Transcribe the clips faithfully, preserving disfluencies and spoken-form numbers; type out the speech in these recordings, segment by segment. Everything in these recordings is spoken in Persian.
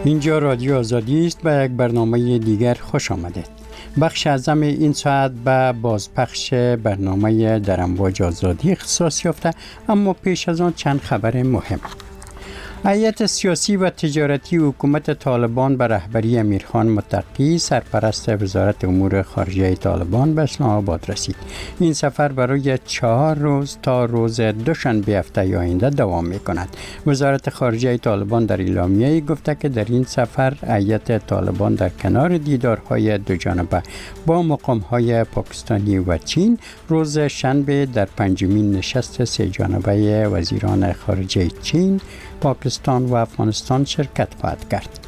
اینجا رادیو آزادی است. به یک برنامه دیگر خوش آمدید. بخش اعظم این ساعت به بازپخش برنامه در امواج آزادی اختصاص یافته، اما پیش از آن چند خبر مهم. هیئت سیاسی و تجارتی حکومت طالبان به رهبری امیرخان متقی سرپرست وزارت امور خارجه طالبان به اسلام آباد رسید. این سفر برای چهار روز تا روز دوشنبه هفته آینده دوام می‌کند. وزارت خارجه طالبان در اعلامیه‌ای گفته که در این سفر هیئت طالبان در کنار دیدارهای دو جانبه با مقام‌های پاکستانی و چین روز شنبه در پنجمین نشست سه جانبه وزیران خارجه چین، پاکستان و افغانستان شرکت خواهد کرد.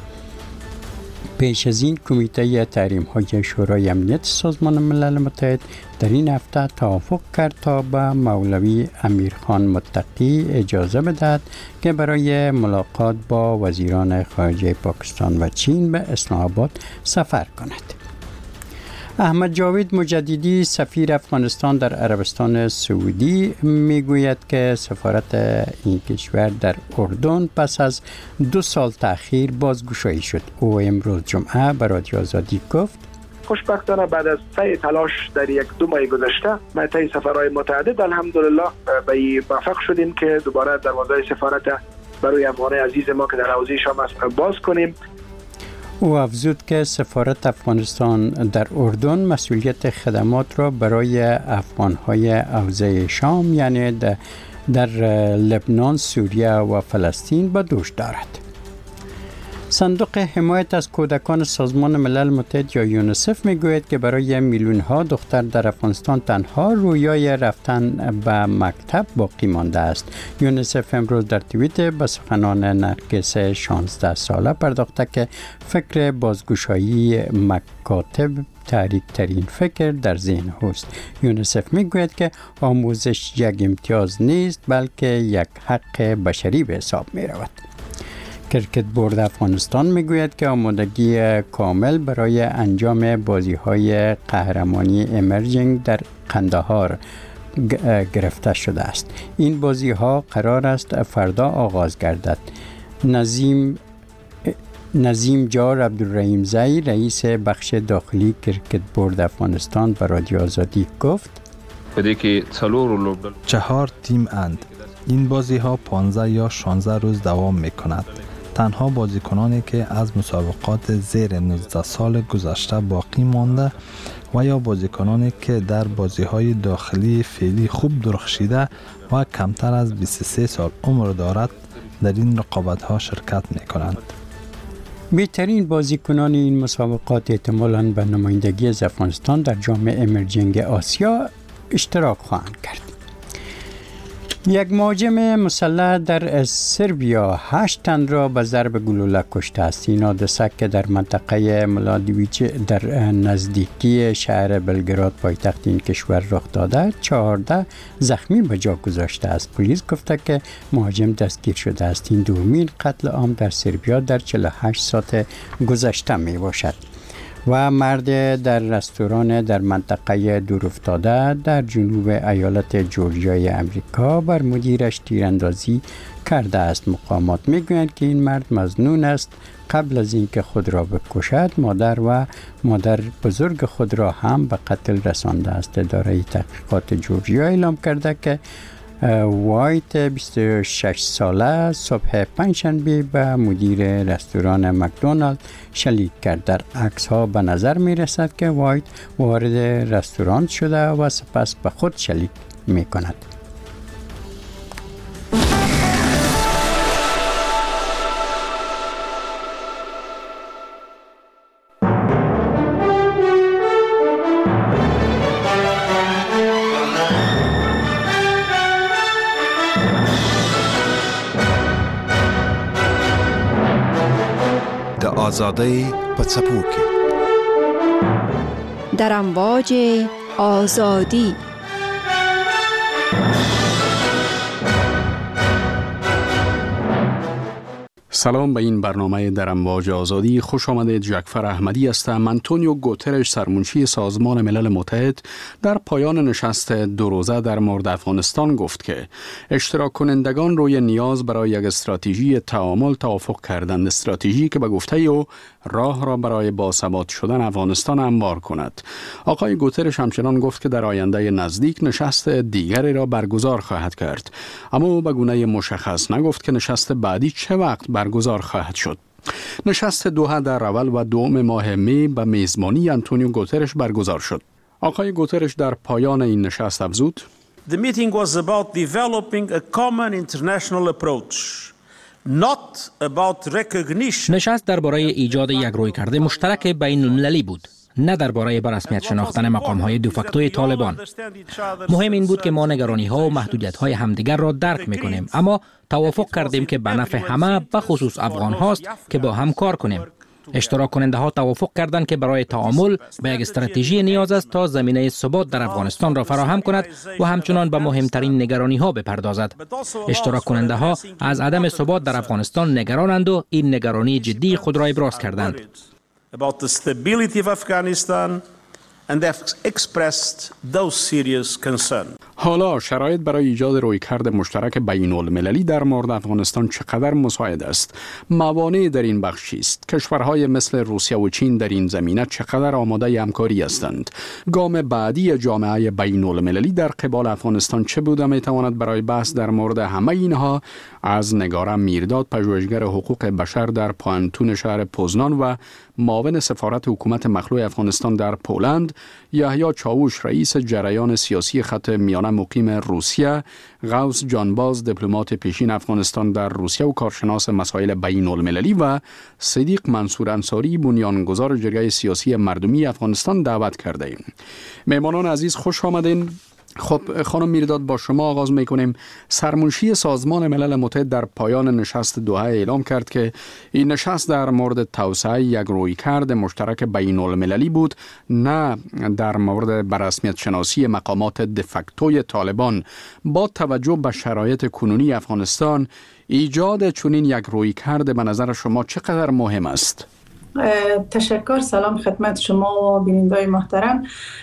پیش از این کمیته تحریم‌های شورای امنیت سازمان ملل متحد در این هفته توافق کرد تا به مولوی امیرخان متقی اجازه بدهد که برای ملاقات با وزیران خارجه پاکستان و چین به اسلام آباد سفر کند. احمد جاوید مجددی سفیر افغانستان در عربستان سعودی میگوید که سفارت این کشور در اردن پس از دو سال تأخیر بازگشایی شد. او امروز جمعه به رادیو آزادی گفت: خوشبختانه بعد از سعی تلاش در یک دو ماه گذشته ما طی سفرهای متعدد الحمدلله به این موفق شدیم که دوباره دروازه سفارت برای افغانای عزیز ما که در حوزه شام است باز کنیم. او افزود که سفارت افغانستان در اردن مسئولیت خدمات را برای افغانهای حوزه شام یعنی در لبنان، سوریه و فلسطین به دوش دارد. صندوق حمایت از کودکان سازمان ملل متحد یا یونیسف میگوید که برای میلیون ها دختر در افغانستان تنها رویای رفتن به مکتب باقی مانده است. یونیسف امروز در توییت به سخنان نرگس شانزده ساله پرداخته که فکر بازگشایی مکاتب تحریک ترین فکر در ذهن است. یونیسف میگوید که آموزش یک امتیاز نیست بلکه یک حق بشری به حساب می رود. کرکت بورد افغانستان میگوید که آمادگی کامل برای انجام بازی‌های قهرمانی امرجینگ در قندهار گرفته شده است. این بازی‌ها قرار است فردا آغاز گردد. نظیم نظیم جار عبدالرحیم زئی رئیس بخش داخلی کرکت بورد افغانستان به رادیو آزادی گفت: چهار تیم اند. این بازی‌ها پانزده یا شانزده روز دوام می‌کند. تنها بازیکنانی که از مسابقات زیر نوزده سال گذشته باقی مانده و یا بازیکنانی که در بازی‌های داخلی فعلی خوب درخشیده و کمتر از بیست و سه سال عمر دارد در این رقابت‌ها شرکت می‌کنند. بهترین بازیکنان این مسابقات احتمالاً به نمایندگی از افغانستان در جام امرجینگ آسیا اشتراک خواهند کرد. یک مهاجم مسلح در سربیا هشت تن را به ضرب گلوله کشته است. این حادثه که در منطقه ملادیویچ در نزدیکی شهر بلگراد پایتخت این کشور رخ داده، چهارده زخمی به جا گذاشته است. پلیس گفته که مهاجم دستگیر شده است. این دومین قتل عام در سربیا در چهل و هشت ساعت گذشته می باشد. و مرد در رستوران در منطقه دورافتاده در جنوب ایالت جورجیای امریکا بر مدیرش تیراندازی کرده است. مقامات میگویند که این مرد مظنون است. قبل از اینکه خود را بکشد مادر و مادر بزرگ خود را هم به قتل رسانده است. اداره تحقیقات جورجیا اعلام کرده که وایت بیست و شش ساله صبح پنجشنبه به مدیر رستوران مکدونالد شلیک کرد. در عکس ها به نظر می رسد که وایت وارد رستوران شده و سپس به خود شلیک می کند. آزادی په څپو کې در امواج آزادی. سلام به این برنامه در امواج آزادی. خوش آمدید. جعفر احمدی هستم. آنتونیو گوترش سرمنشی سازمان ملل متحد در پایان نشست دو روزه در مورد افغانستان گفت که اشتراک کنندگان روی نیاز برای یک استراتژی تعامل توافق کردند، استراتژی که به گفته او راه را برای باثبات شدن افغانستان هموار کند. آقای گوترش همچنان گفت که در آینده نزدیک نشست دیگری را برگزار خواهد کرد، اما او به گونه مشخص نگفت که نشست بعدی چه وقت برگزار خواهد شد. نشست دوحه در اول و دوم ماه می به میزبانی آنتونیو گوترش برگزار شد. آقای گوترش در پایان این نشست افزود: The meeting was about developing a common international approach, not about recognition. نشست درباره ایجاد یک رویکرد مشترک بین المللی بود، نه درباره به رسمیت شناختن مقام‌های دوفاکتوی طالبان. مهم این بود که ما نگرانی‌ها و محدودیت‌های همدیگر را درک می‌کنیم، اما توافق کردیم که به نفع همه به خصوص افغان هاست که با هم کار کنیم. اشتراک کننده ها توافق کردند که برای تعامل به یک استراتژی نیاز است تا زمینه ثبات در افغانستان را فراهم کند و همچنان به مهمترین نگرانی ها بپردازد. اشتراک کننده ها از عدم ثبات در افغانستان نگرانند و این نگرانی جدی خود را ابراز کردند. About the stability of Afghanistan and have expressed those serious concerns. حالا شرایط برای ایجاد رویکرد مشترک بین المللی در مورد افغانستان چقدر مساعد است؟ موانع در این بخش چیست؟ کشورهای مثل روسیه و چین در این زمینه چقدر آماده همکاری هستند؟ گام بعدی جامعه بین المللی در قبال افغانستان چه بوده می تواند؟ برای بحث در مورد همه اینها از نگار میرداد، پژوهشگر حقوق بشر در پانتون شهر پوزنان و معاون سفارت حکومت مخلوع افغانستان در پولند، یحیی چاوش رئیس جریان سیاسی خط میانه مقیم روسیه، غوث جانباز دیپلمات پیشین افغانستان در روسیه و کارشناس مسائل بین المللی و صدیق منصور انصاری بنیانگذار جرگه سیاسی مردمی افغانستان دعوت کرده ایم. مهمانان عزیز خوش آمدین. خب خانم میرداد، با شما آغاز میکنیم. سرمنشی سازمان ملل متحد در پایان نشست دوحه اعلام کرد که این نشست در مورد توسعه یک رویکرد مشترک بین المللی بود، نه در مورد بررسمیت شناسی مقامات دفکتوی طالبان. با توجه به شرایط کنونی افغانستان، ایجاد چنین یک رویکرد به نظر شما چقدر مهم است؟ تشکر. سلام خدمت شما و بینندگان محترم.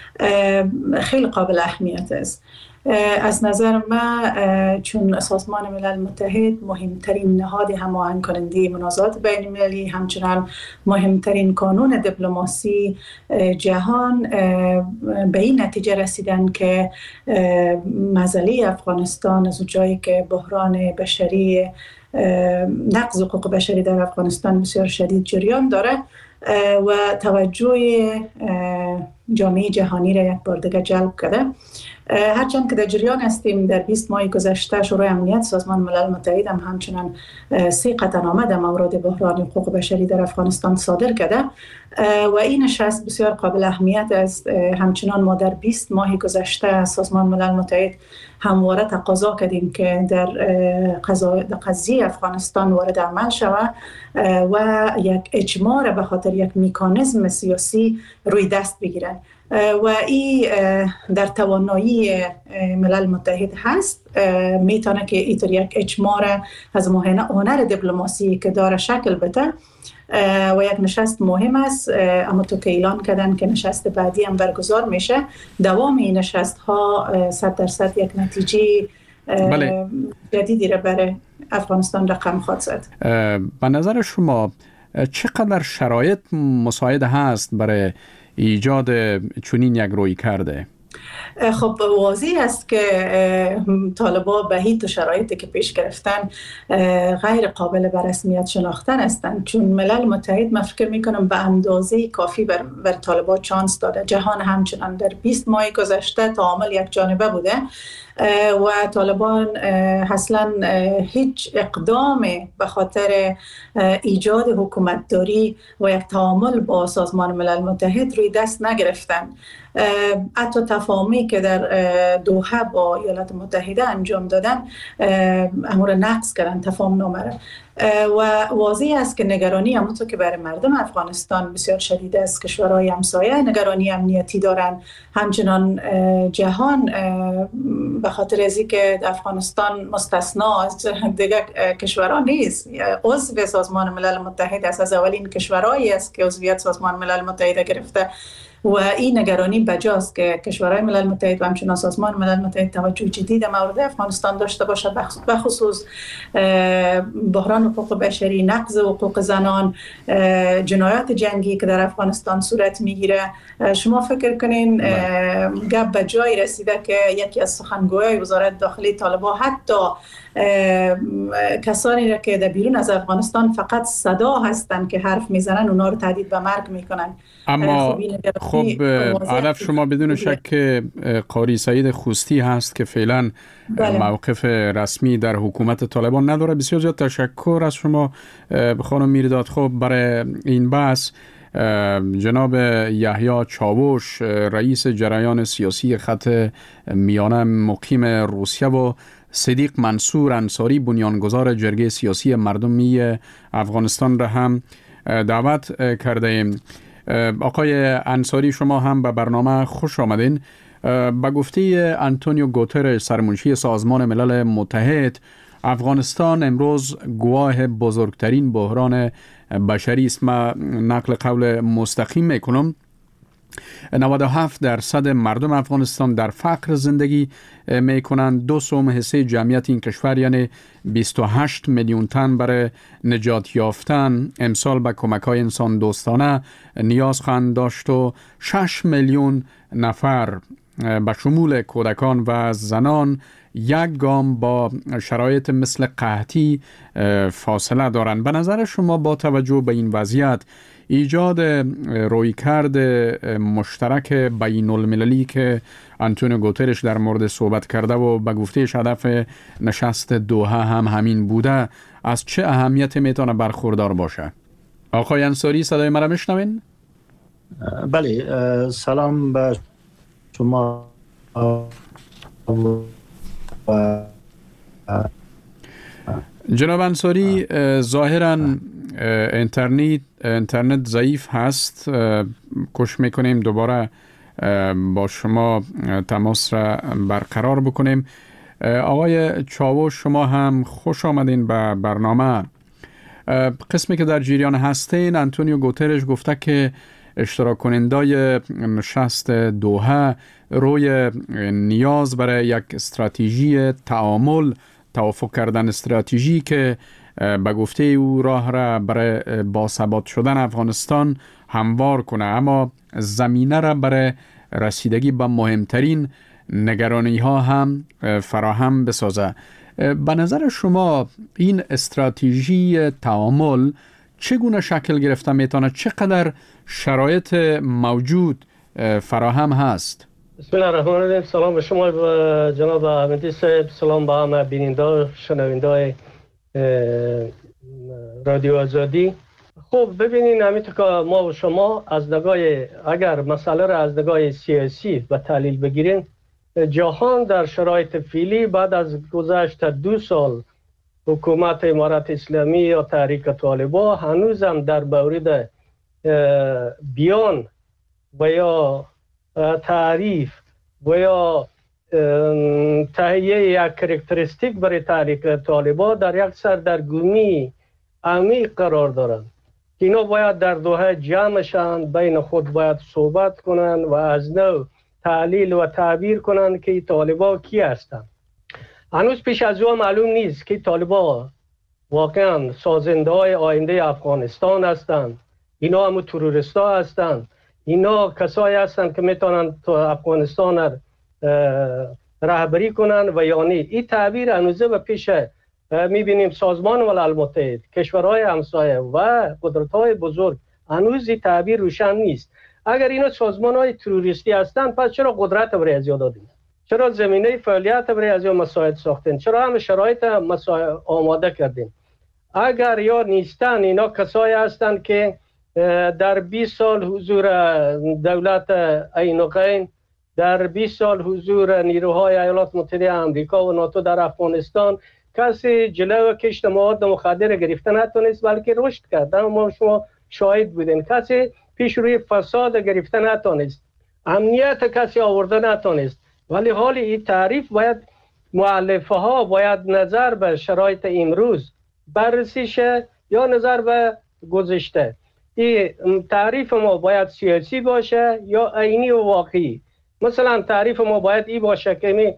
خیلی قابل اهمیت است. از نظر من چون سازمان ملل متحد مهمترین نهاد هماهنگ کننده منازعات بین المللی، همچنان مهمترین قانون دیپلماسی جهان، به این نتیجه رسیدن که مسئله افغانستان از جایی که بحران بشری، نقض حقوق بشری در افغانستان بسیار شدید جریان داره و توجه جامعه جهانی را یک بار دیگه جلب کرده. هرچند که در جریان هستیم، در بیست ماه گذشته شورای امنیت سازمان ملل متحد هم همچنان سه قطعنامه در مورد بحران حقوق بشری در افغانستان صادر کرده و این نشست بسیار قابل اهمیت است. همچنان ما در بیست ماه گذشته سازمان ملل متحد همواره تقاضا کردیم که در قضیه افغانستان وارد عمل شود و یک اجماع به خاطر یک مکانیزم سیاسی روی دست بگیرن و این در توانایی ملل متحد هست. میتونه که اینطور یک اجماع از هنر دیپلماسی که داره شکل بده و یک نشست مهم است. اما تو که اعلان کردن که نشست بعدی هم برگزار میشه، دوام این نشست ها صد درصد یک نتیجه بله. جدیدی را برای افغانستان رقم خواهد زد. به نظر شما چقدر شرایط مساعد هست برای ایجاد چنین یک رویکرد؟ خب واضح است که طالبا به هیچ شرایطی که پیش گرفتن غیر قابل به رسمیت شناختن هستند، چون ملل متحد من فکر میکنم به اندازه کافی بر, بر طالبا چانس داده. جهان همچنان در بیست ماه گذشته تعامل یک جانبه بوده و طالبان اصلا هیچ اقدام به خاطر ایجاد حکومتداری و یک تعامل با سازمان ملل متحد روی دست نگرفتن حتی تفاهمی که در دوحه با ایالات متحده انجام دادن امور نقض کردن تفاهم نامه را. و واضح است که نگرانی همونطور که برای مردم افغانستان بسیار شدید است. کشورهای همسایه نگرانی امنیتی دارن، همچنان جهان به خاطر از اینکه افغانستان مستثنا از دیگر کشورها نیست، عضو سازمان ملل متحد است، از اولین کشورهایی است که عضویت سازمان ملل متحد گرفته و این نگرانی بجاست که کشورهای ملل متحد و همچنان سازمان ملل متحد توجه جدی در مورد افغانستان داشته باشه، بخصوص بحران حقوق بشری، نقض حقوق زنان، جنایات جنگی که در افغانستان صورت میگیره. شما فکر کنین گپ به جای رسیده که یکی از سخنگویان وزارت داخلی طالبان حتی کسانی را که در بیرون از افغانستان فقط صدا هستند که حرف میزنن اونا رو تهدید به مرگ میکنن. اما خب هدف شما بدون شک قاری سعید خوستی هست که فعلا بله. موقف رسمی در حکومت طالبان نداره. بسیار زیاد تشکر از شما خانم میرداد. خب برای این بحث جناب یحیی چاوش رئیس جریان سیاسی خط میانه مقیم روسیه و صدیق منصور انصاری بنیانگذار جرگه سیاسی مردمی افغانستان را هم دعوت کرده ایم. آقای انصاری شما هم به برنامه خوش آمدین. به گفته آنتونیو گوترش سرمنشی سازمان ملل متحد، افغانستان امروز گواه بزرگترین بحران بشری است. ما نقل قول مستقیم میکنم. نود و هفت درصد مردم افغانستان در فقر زندگی می کنند. دو سوم حصه جمعیت این کشور یعنی بیست و هشت میلیون تن برای نجات یافتن امسال به کمک‌های انسان دوستانه نیاز خواهند داشت و شش میلیون نفر به شمول کودکان و زنان یک گام با شرایط مثل قحطی فاصله دارند. به نظر شما با توجه به این وضعیت ایجاد رویکرد مشترک بین المللی که آنتونیو گوترش در مورد صحبت کرده و به گفتهش هدف نشست دوحه هم همین بوده، از چه اهمیت میتونه برخوردار باشه؟ آقای انصاری صدای مرا میشنوین؟ بله، سلام به شما. جناب انصاری، ظاهراً اینترنت اینترنت ضعیف هست. کوشش میکنیم دوباره با شما تماس را برقرار بکنیم. آقای چاوش شما هم خوش آمدین به برنامه. قسمی که در جریان هستین، آنتونیو گوترش گفته که اشتراک کنندای نشست دوحه روی نیاز برای یک استراتژی تعامل توافق کردن استراتژی که به گفته او راه را برای باثبات شدن افغانستان هموار کنه، اما زمینه را برای رسیدگی به مهمترین نگرانی ها هم فراهم بسازه. به نظر شما این استراتژی تعامل چگونه شکل گرفته میتونه؟ چقدر شرایط موجود فراهم هست؟ بسم الله الرحمن الرحیم. سلام به شما جناب احمدی صاحب، سلام به همه بیننده شنونده رادیو آزادی. خب ببینین، همینطور که ما و شما از نگاه اگر مسئله را از نگاه سیاسی و تحلیل بگیریم، جهان در شرایط فعلی بعد از گذشت دو سال حکومت امارت اسلامی یا تحریک طالبان هنوزم در مورد بیان و یا تعریف و یا تهیه یک کرکتریستیک برای تحریک طالبان در یک سردرگمی عمیق قرار دارند. اینا باید در دوحه جمع شوند، بین خود باید صحبت کنند و از نو تحلیل و تعبیر کنند که طالبان کی هستند. هنوز پیش از او معلوم نیست که طالبان واقعا سازنده های آینده افغانستان هستند، اینا هم تروریست ها هستند، اینا کسایی هستند که میتونند تو افغانستان رهبری کنند و یا نه. این تعبیر هنوزه و پیش میبینیم سازمان ملل متحد، کشورهای همسایه و قدرت‌های بزرگ هنوز این تعبیر روشن نیست. اگر اینا سازمان‌های تروریستی هستند، پس چرا قدرت برای ازیا دادیم؟ چرا زمینه فعالیت برای ازیا مساعد ساختن؟ چرا همه شرایط مساعد آماده کردیم؟ اگر یا نیستن، اینا کسایی هستند که در بیست سال حضور دولت عینقین، در بیست سال حضور نیروهای ایالات متحده آمریکا و ناتو در افغانستان کسی جلو کشت مواد مخدر گرفته نتونست، بلکه رشد کرد. ما شما شاهد بودین. کسی پیش روی فساد گرفته نتونست، امنیت کسی آورده نتونست. ولی حال این تعریف باید مؤلفه ها باید نظر به شرایط امروز بررسی شه یا نظر به گذشته. این تعریف ما باید سیاسی باشه یا عینی و واقعی. مثلا تعریف ما باید این باشه که می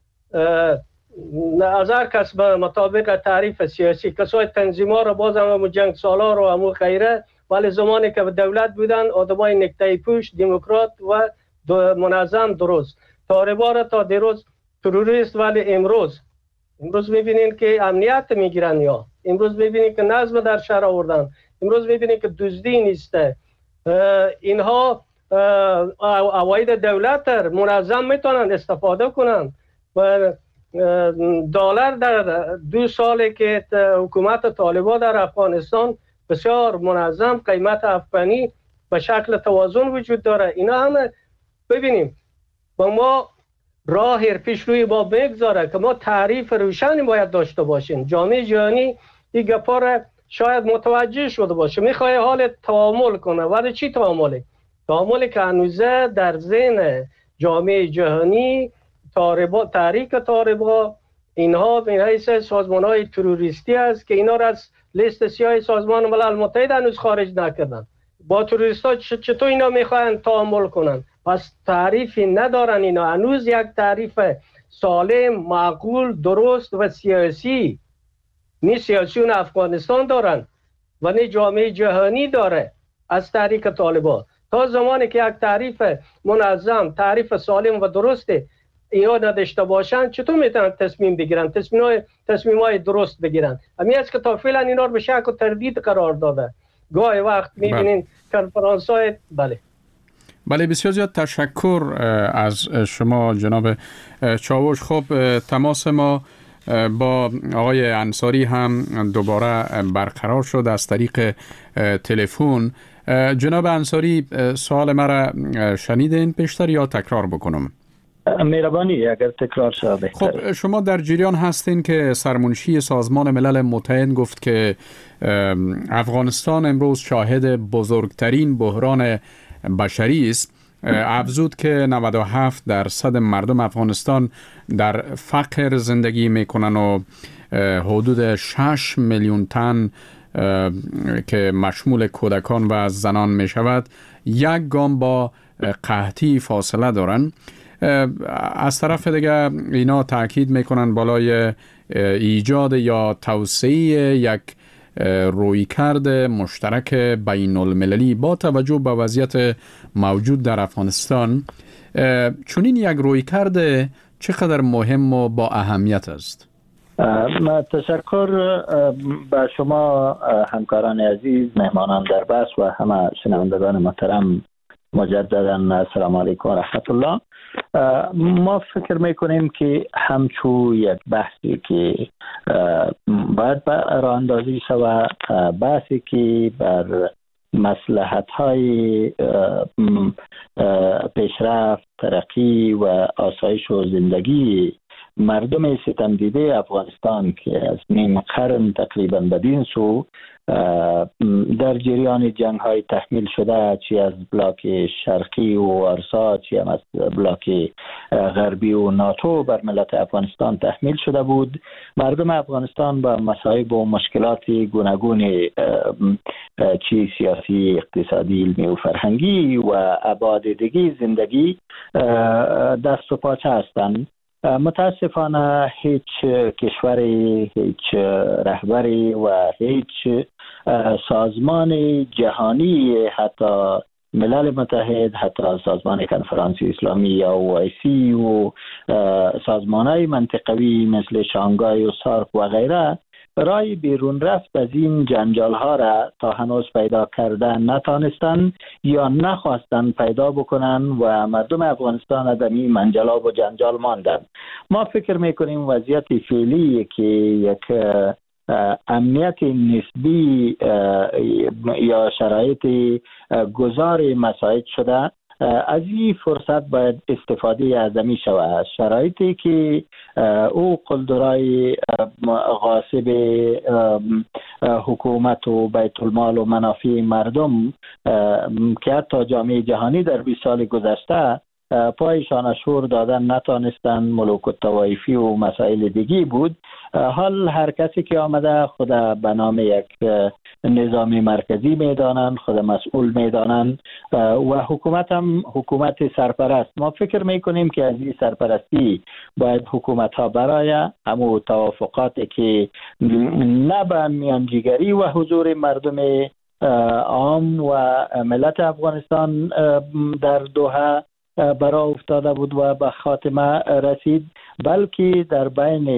از هر کس به مطابق تعریف سیاسی، کسای تنظیم‌ها رو باز هم جنگ سالار و همون غیره، ولی زمانی که به دولت بودن آدمای نکته پوش، دموکرات و منظم درست. طالبان را تا دیروز تروریست، ولی امروز امروز می‌بینین که امنیت میگیرن، یا امروز می‌بینین که نظم در شهر آوردن، امروز می‌بینین که دزدی نیسته. اینها عواید دولت منظم میتونن استفاده کنن و دلار در دو سالی که حکومت طالبان در افغانستان بسیار منظم، قیمت افغانی به شکل توازن وجود داره. اینا همه ببینیم با ما راه پیش روی ما بگذاره که ما تعریف روشنی باید داشته باشیم. جامعه جهانی این گپا را شاید متوجه شده باشه، میخواد حال تعامل کنه. ولی چی تعامله؟ تعاملی که هنوزه در ذهن جامعه جهانی طالبا، تحریک طالبا، اینها به حیث سازمان‌های تروریستی است که اینا را از لیست سیاه سازمان ملل متحد هنوز خارج نکردن. با تروریستا چطور اینا میخواین تعامل کنن؟ پس تعریفی ندارن اینا. هنوز یک تعریف سالم، معقول، درست و سیاسی نی سیاسیون افغانستان دارن و نی جامعه جهانی داره از تحریک طالبان. تا زمانی که یک تعریف منظم، تعریف سالم و درسته اینا نداشته باشن، چطور میتونن تصمیم بگیرن، تصمیم های, تصمیم های درست بگیرن؟ همین است که تا فعلا اینا رو به شک و تردید قرار داده. گاهی وقت میبینین کنفرانس های بله بله بسیار زیاد تشکر از شما جناب چاوش. خب تماس ما با آقای انصاری هم دوباره برقرار شد از طریق تلفن. جناب انصاری، سوال مرا شنیدین پیشتر یا تکرار بکنم؟ مهربانی اگر تکرار شد بهتره. خب شما در جریان هستین که سرمنشی سازمان ملل متحد گفت که افغانستان امروز شاهد بزرگترین بحران بشری است. افزود که نود و هفت درصد مردم افغانستان در فقر زندگی میکنن و حدود شش میلیون تن که مشمول کودکان و زنان می شود یک گام با قحطی فاصله دارن. از طرف دیگه اینا تاکید میکنن بالای ایجاد یا توسعه یک رویکرد مشترک بین المللی با توجه به وضعیت موجود در افغانستان. چنین یک رویکرد چقدر مهم و با اهمیت است؟ تشکر به شما همکاران عزیز، مهمانان در بحث و همه شنوندگان محترم. مجددا السلام علیکم و رحمت الله. ما فکر میکنیم که همچو یک بحثی که باید راه اندازی شود، بحثی که بر مصلحت های پیشرفت، ترقی و آسایش و زندگی مردم ستم دیده افغانستان که از نیم قرن تقریبا بدین سو در جریان جنگ های تحمیل شده، چی از بلاک شرقی و آرسا، چی هم از بلاک غربی و ناتو بر ملت افغانستان تحمیل شده بود. مردم افغانستان با مصائب و مشکلات گوناگون چی سیاسی، اقتصادی، علمی و فرهنگی و آبادگی زندگی دست و پاچه هستند. متاسفانه هیچ کشوری، هیچ رهبری و هیچ سازمان جهانی، حتی ملل متحد، حتی سازمان کنفرانس اسلامی یا اوایسی و سازمان‌های منطقوی مثل شانگهای و سارک و غیره برای بیرون رفت از این جنجال ها را تا هنوز پیدا کردن نتانستند یا نخواستند پیدا بکنن و مردم افغانستان در این منجلاب و جنجال ماندن. ما فکر میکنیم وضعیت فعلی که یک امنیت نسبی یا شرایط گذار مساعد شده، از این فرصت باید استفاده اعظمی شود. شرایطی که او قلدرای غاصب حکومت و بیت المال و منافع مردم که حتی جامعه جهانی در بیست سال گذشته پایشان شور دادن نتانستن، ملوک الطوایفی و مسائل دیگی بود، حال هر کسی که آمده خود به نام یک نظام مرکزی میدانند، خود مسئول میدانند و حکومت هم حکومت سرپرست. ما فکر میکنیم که از این سرپرستی باید حکومت ها برای همو توافقاتی که نه به میانجیگری و حضور مردم عام و ملت افغانستان در دوحه برای افتاده بود و به خاتمه رسید، بلکه در بین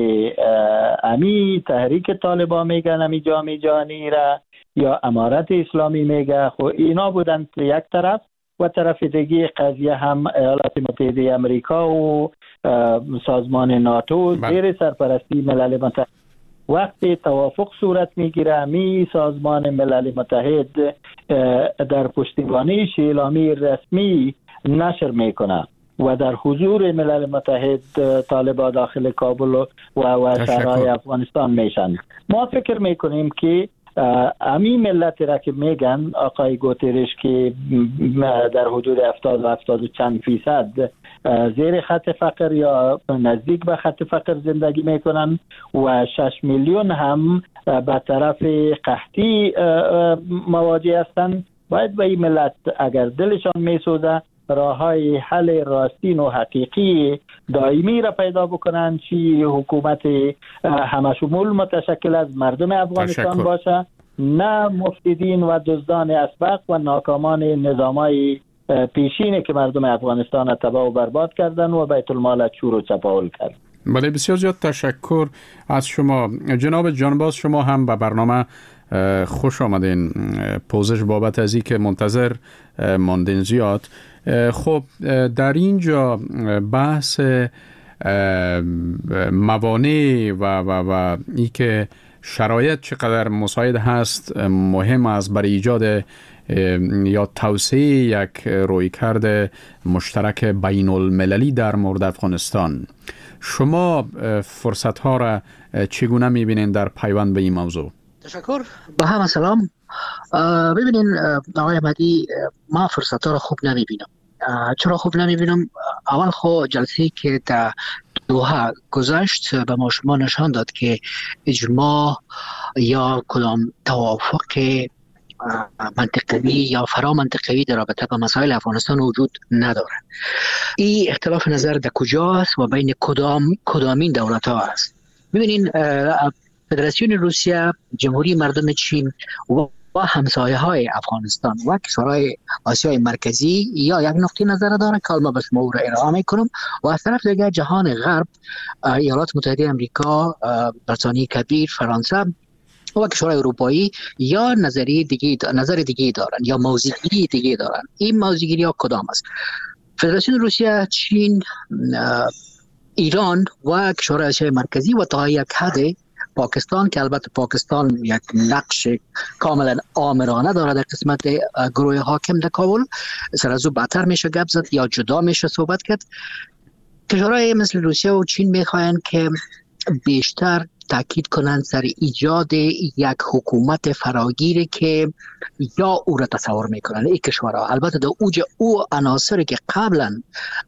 امی تحریک طالبان میگن امی جامعه جهانی را یا امارت اسلامی میگه، خو اینا بودن یک طرف و طرف دیگه قضیه هم ایالات متحده امریکا و سازمان ناتو زیر سرپرستی ملل متحد. وقتی توافق صورت میگیره می سازمان ملل متحد در پشتیبانی شیلامی رسمی نشر میکنه و در حضور ملل متحد طالبان داخل کابل و و شهرهای افغانستان میشن. ما فکر میکنیم که امی ملت را که میگن آقای گوترش که در حدود هفتاد و هفتاد و چند فیصد زیر خط فقر یا نزدیک به خط فقر زندگی میکنن و شش میلیون هم به طرف قحطی مواجه هستند، باید به این ملت اگر دلشان میسوزه راههای حل راستین و حقیقی دائمی را پیدا بکنن، چی حکومت همشمول متشکل از مردم افغانستان تشکر. باشه، نه مفسدین و دزدان اسبق و ناکامان نظامای پیشینه که مردم افغانستان تباه و برباد کردن و بیت المال چور و چپاول کرد. بله، بسیار زیاد تشکر از شما جناب جانباز. شما هم به برنامه خوش آمدین. پوزش بابت از این که منتظر ماندین زیاد. خب در اینجا بحث موانع و و و ای که شرایط چقدر مساعد هست مهم است برای ایجاد یا توسعه یک رویکرد مشترک بین المللی در مورد افغانستان. شما فرصت ها را چگونه میبینین در پیوند به این موضوع؟ تشکر. با همه سلام. ببینین آقای احمدی، ما فرصت ها را خوب نمیبینم. چرا خوب نمیبینم؟ اول خو جلسه که در دوحه گذشت به ما شما نشان داد که اجماع یا کدام توافق منطقوی یا فرا منطقوی در رابطه با مسائل افغانستان وجود نداره. این اختلاف نظر در کجاست و بین کدام کدامین دولت ها است. ببینین فدراسیون روسیه، جمهوری مردم چین و و همسایه های افغانستان و کشورهای آسیای مرکزی یا یک نقطه نظر داره که ما به شما او را ارائه میکنم و از طرف دیگر جهان غرب، ایالات متحده امریکا، برتانیه کبیر، فرانسه و کشورهای اروپایی یا نظریه دیگه نظر دیگه دارن یا موضوعگیری دیگه دارن. این موضوعگیری ها کدام است؟ فدراسیون روسیه، چین، ایران و کشورهای آسیای مرکزی و تا یک حد پاکستان که البته پاکستان یک نقش کاملا آمرانه داره در قسمت گروه حاکم در کابل، سر از او بدتر میشه گپ زد یا جدا میشه صحبت کرد. کشورهای مثل روسیه و چین میخواین که بیشتر تاکید کنند سر ایجاد یک حکومت فراگیری که یا او را تصور میکنن این کشورها، البته در اوج او عناصری که قبلا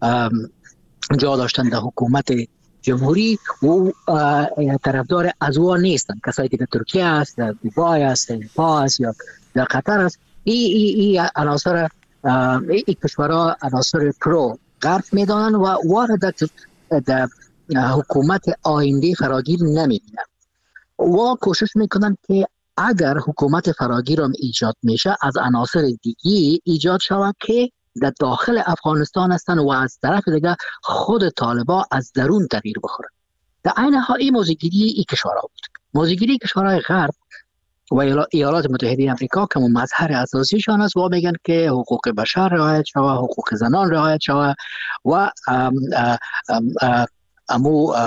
جا داشتن در حکومت جمهوری و طرفدار از او نیستن، کسایی که در ترکیه است، در دوبای است، در پا است یا در قطر است. این ای ای عناصر این کشورها عناصر پرو غرب میدانن و وارد در حکومت آینده فراگیر نمیبینن و کوشش میکنن که اگر حکومت فراگیر هم ایجاد میشه از عناصر دیگی ایجاد شود که در داخل افغانستان هستن و از طرف دیگه خود طالبان از درون تغییر بخورن. در عین حال این موضوعگیری این کشورها بود. موضوعگیری کشورهای غرب و ایالات متحده امریکا که مظهر اساسیشان است و میگن که حقوق بشر رعایت شود، حقوق زنان رعایت شود و ام ام ام امو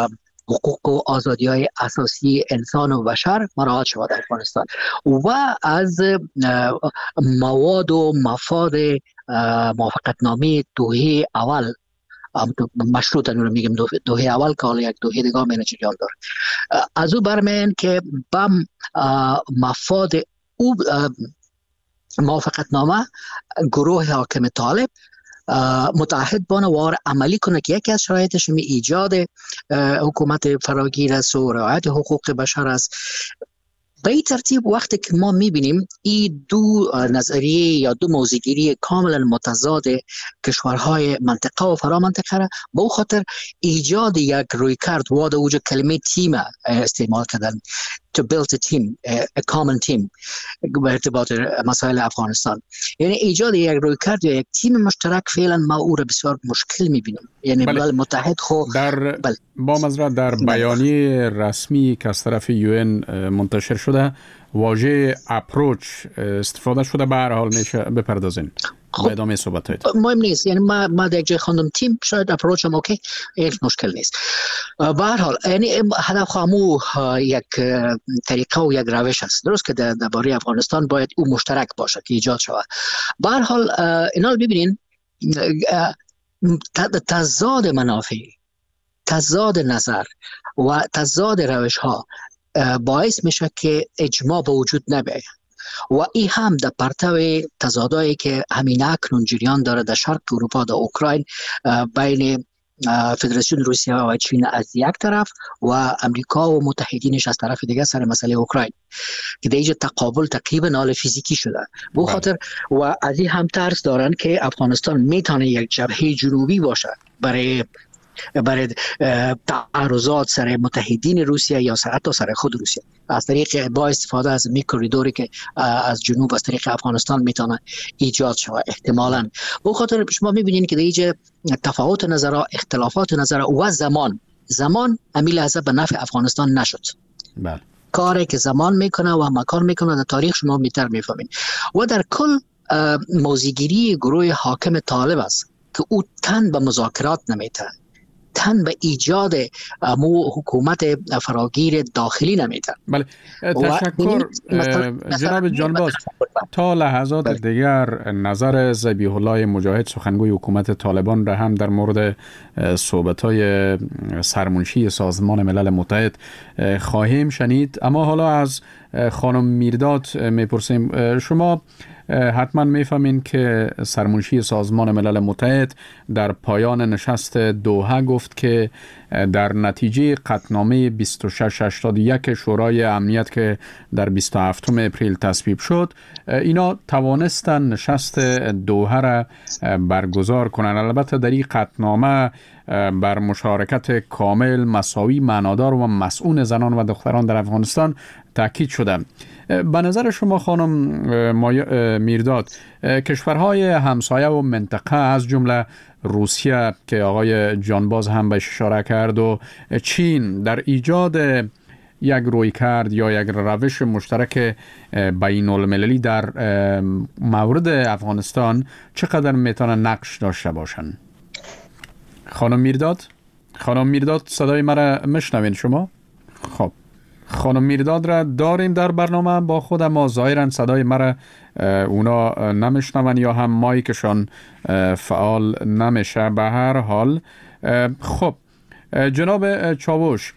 حقوق و آزادی های اساسی انسان و بشر مراعات شود در افغانستان و از مواد و مفاد موافقتنامه دوحه اول مشروط رو میگم دوحه اول که حالا یک دوحه دیگه مینه جریان داره از او برمیان که با مفاد او موافقتنامه گروه حاکم طالب متعهد بانه وار عملی کنه که یکی از شرایطش می ایجاد حکومت فراگیر است و رعایت حقوق بشر است. به این ترتیب وقتی که ما میبینیم این دو نظریه یا دو موضوعگیری کاملا متضاد کشورهای منطقه و فرامنطقه را به او خاطر ایجاد یک رویکرد و در وجود کلمه تیم استعمال کردن to build a team, a common team به ارتباط مسائل افغانستان، یعنی ایجاد یک رویکرد یا یک تیم مشترک فعلا ما او را بسیار مشکل میبینیم. یعنی بله. ملل متحد خو در بله. با مزرعه در بیانیه رسمی که از طرف یو ان منتشر شده واژه اپروچ استفاده شده، به هر حال میشه بپردازین خب. به ادامه صحبت هایت. مهم نیست، یعنی ما ما در جای خواندم تیم، شاید اپروچ هم اوکی، هیچ مشکل نیست. به هر حال یعنی هدف خامو یک طریقه و یک روش است، درست که در درباره افغانستان باید او مشترک باشه که ایجاد شود. به هر حال اینا رو ببینین تضاد منافع، تضاد نظر و تضاد روش ها باعث میشه که اجماع به وجود نبیاید و این هم در پرتو تضادایی که همین اکنون جریان داره در شرق اروپا، در اوکراین بین فدراسیون روسیه و چین از یک طرف و امریکا و متحدینش از طرف دیگه سر مسئله اوکراین که در اینجا تقابل تقریبا حال فیزیکی شده. به خاطر و از این هم ترس دارن که افغانستان میتونه یک جبهه جنوبی باشه برای برای تعرضات سر متحدین روسیه یا حتی سر خود روسیه از طریق با استفاده از می کوریدوری که از جنوب از طریق افغانستان میتونه ایجاد شود احتمالاً. به خاطر شما میبینید که در اینجا تفاوت نظر، اختلافات نظر و زمان زمان امیل لحظه به نفع افغانستان نشد. بله. کاری که زمان میکنه و مکان میکنه در تاریخ شما میتر میفهمین و در کل موضوعگیری گروه حاکم طالب است که او تن به مذاکرات نمیته، تن به ایجاد مو حکومت فراگیر داخلی نمیده. بله تشکر جناب جانباز. تا لحظات دیگر نظر ذبیح الله مجاهد سخنگوی حکومت طالبان را هم در مورد صحبت‌های سرمنشی سازمان ملل متحد خواهیم شنید، اما حالا از خانم میرداد میپرسیم. شما حتما میفهمین که سرمنشی سازمان ملل متحد در پایان نشست دوحه گفت که در نتیجه قطعنامه بیست و شش هشتاد و یک شورای امنیت که در بیست و هفتم اپریل تصویب شد، اینا توانستن نشست دوحه را برگزار کنند. البته در این قطعنامه بر مشارکت کامل، مساوی، معنادار و مسئول زنان و دختران در افغانستان تاکید شده. به نظر شما خانم میرداد کشورهای همسایه و منطقه از جمله روسیه که آقای جانباز هم بهش اشاره کرد و چین در ایجاد یک رویکرد یا یک روش مشترک بین المللی در مورد افغانستان چقدر میتونن نقش داشته باشن؟ خانم میرداد خانم میرداد صدای مرا میشنوین شما؟ خب خانم میرداد را داریم در برنامه با خود، ما ظاهرا صدای مرا اونا نمیشنون یا هم مایکشان فعال نمیشه. به هر حال خب جناب چاوش،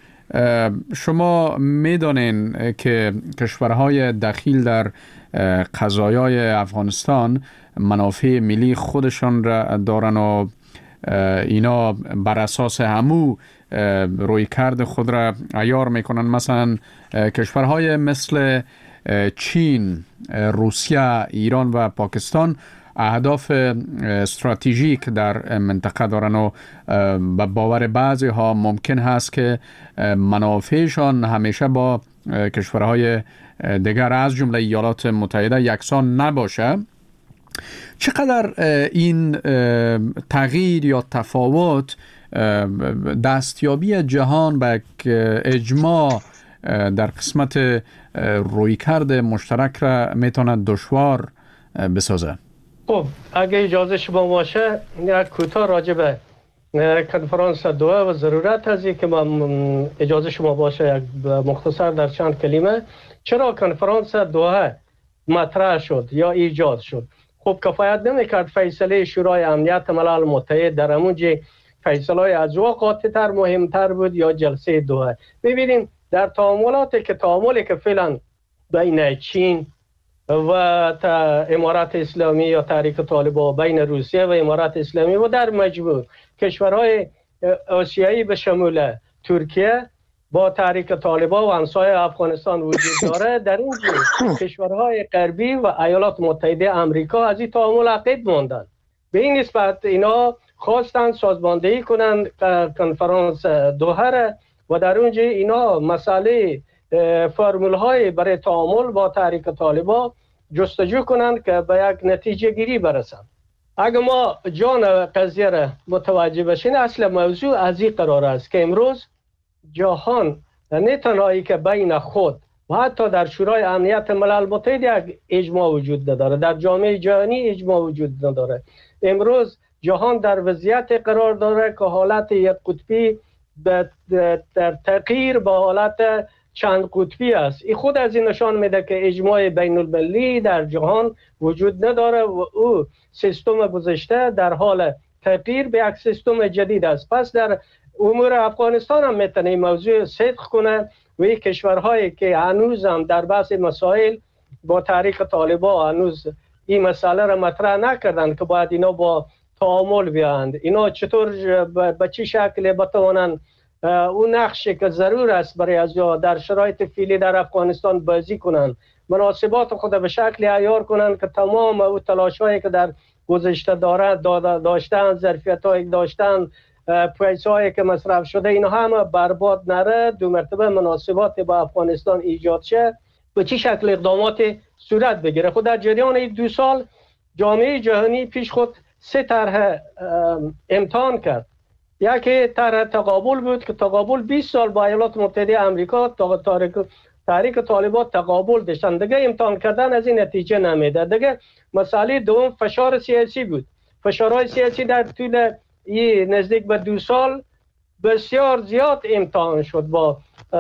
شما میدانین که کشورهای دخیل در قضایای افغانستان منافع ملی خودشان را دارن و اینا بر اساس همو روی کرد خود را عیار میکنن. مثلا کشورهای مثل چین، روسیه، ایران و پاکستان اهداف استراتژیک در منطقه دارن و به باور بعضی ها ممکن هست که منافعشان همیشه با کشورهای دیگر از جمله ایالات متحده یکسان نباشه. چقدر این تغییر یا تفاوت دستیابی جهان به اجماع در قسمت رویکرد مشترک را میتونه دشوار بسازه؟ خب اگه اجازه شما باشه یک کوتاه راجع به کنفرانس دوحه و ضرورت هست که من اجازه شما باشه یک مختصر در چند کلمه چرا کنفرانس دوحه مطرح شد یا ایجاد شد. خب کفایت نمیکرد فیصله شورای امنیت ملل متحد در همونجا فیصله از او قاطع تر مهمتر بود یا جلسه دوحه. ببینیم در تعاملاتی که تعاملی که فعلا بین چین و امارات اسلامی یا تحریک طالبان بین روسیه و امارات اسلامی و در مجموع کشورهای آسیایی به شمول ترکیه با تحریک طالبان و همسایه افغانستان وجود داره، در این کشورهای غربی و ایالات متحده آمریکا از این تعامل عقب ماندن. به این نسبت اینا خواستن سازماندهی کنند کنفرانس دوحه و در اونجا اینا مسئله فرمول های برای تعامل با تحریک طالبان جستجو کنند که به یک نتیجه گیری برسند. اگر ما جان قضیه را متوجه بشین، اصل موضوع از این قرار است که امروز جهان نه تنهایی که بین خود و حتی در شورای امنیت ملل متحد یک اجماع وجود نداره، در جامعه جهانی اجماع وجود نداره. امروز جهان در وضعیت قرار داره که حالت یک قطبی در تغییر با حالت چند قطبی است. این خود از این نشان میده که اجماع بین المللی در جهان وجود نداره و او سیستم گذشته در حال تغییر به یک سیستم جدید است. پس در امور افغانستان هم میتونه این موضوع صدق کنه و این کشورهایی که هنوز هم در بحث مسائل با تحریک طالبان هنوز این مسئله را مطرح نکردن که باید اینا با تعامل بیاند، اینا چطور به چه شکل بتوانند اون نقشی که ضرور است برای از در شرایط فعلی در افغانستان بازی کنند، مناسبات خود به شکل عیار کنند که تمام او تلاش‌هایی که در گذشته داره داشتن، ظرفیت‌هایی داشتن، پیسه‌هایی که مصرف شده، اینا همه برباد نره، دو مرتبه مناسبات با افغانستان ایجاد شه، به چه شکل اقدامات صورت بگیره. خود در جریان این دو سال جامعه جهانی پیش خود سه طرح امتحان کرد. یکی طرح تقابل بود که تقابل بیست سال با ایالات متحده آمریکا تحریک طالبان تقابل داشتن، دیگه امتحان کردن از این نتیجه نمیده. دیگه مسئله دوم فشار سیاسی بود. فشارهای سیاسی در طول این نزدیک به دو سال بسیار زیاد امتحان شد با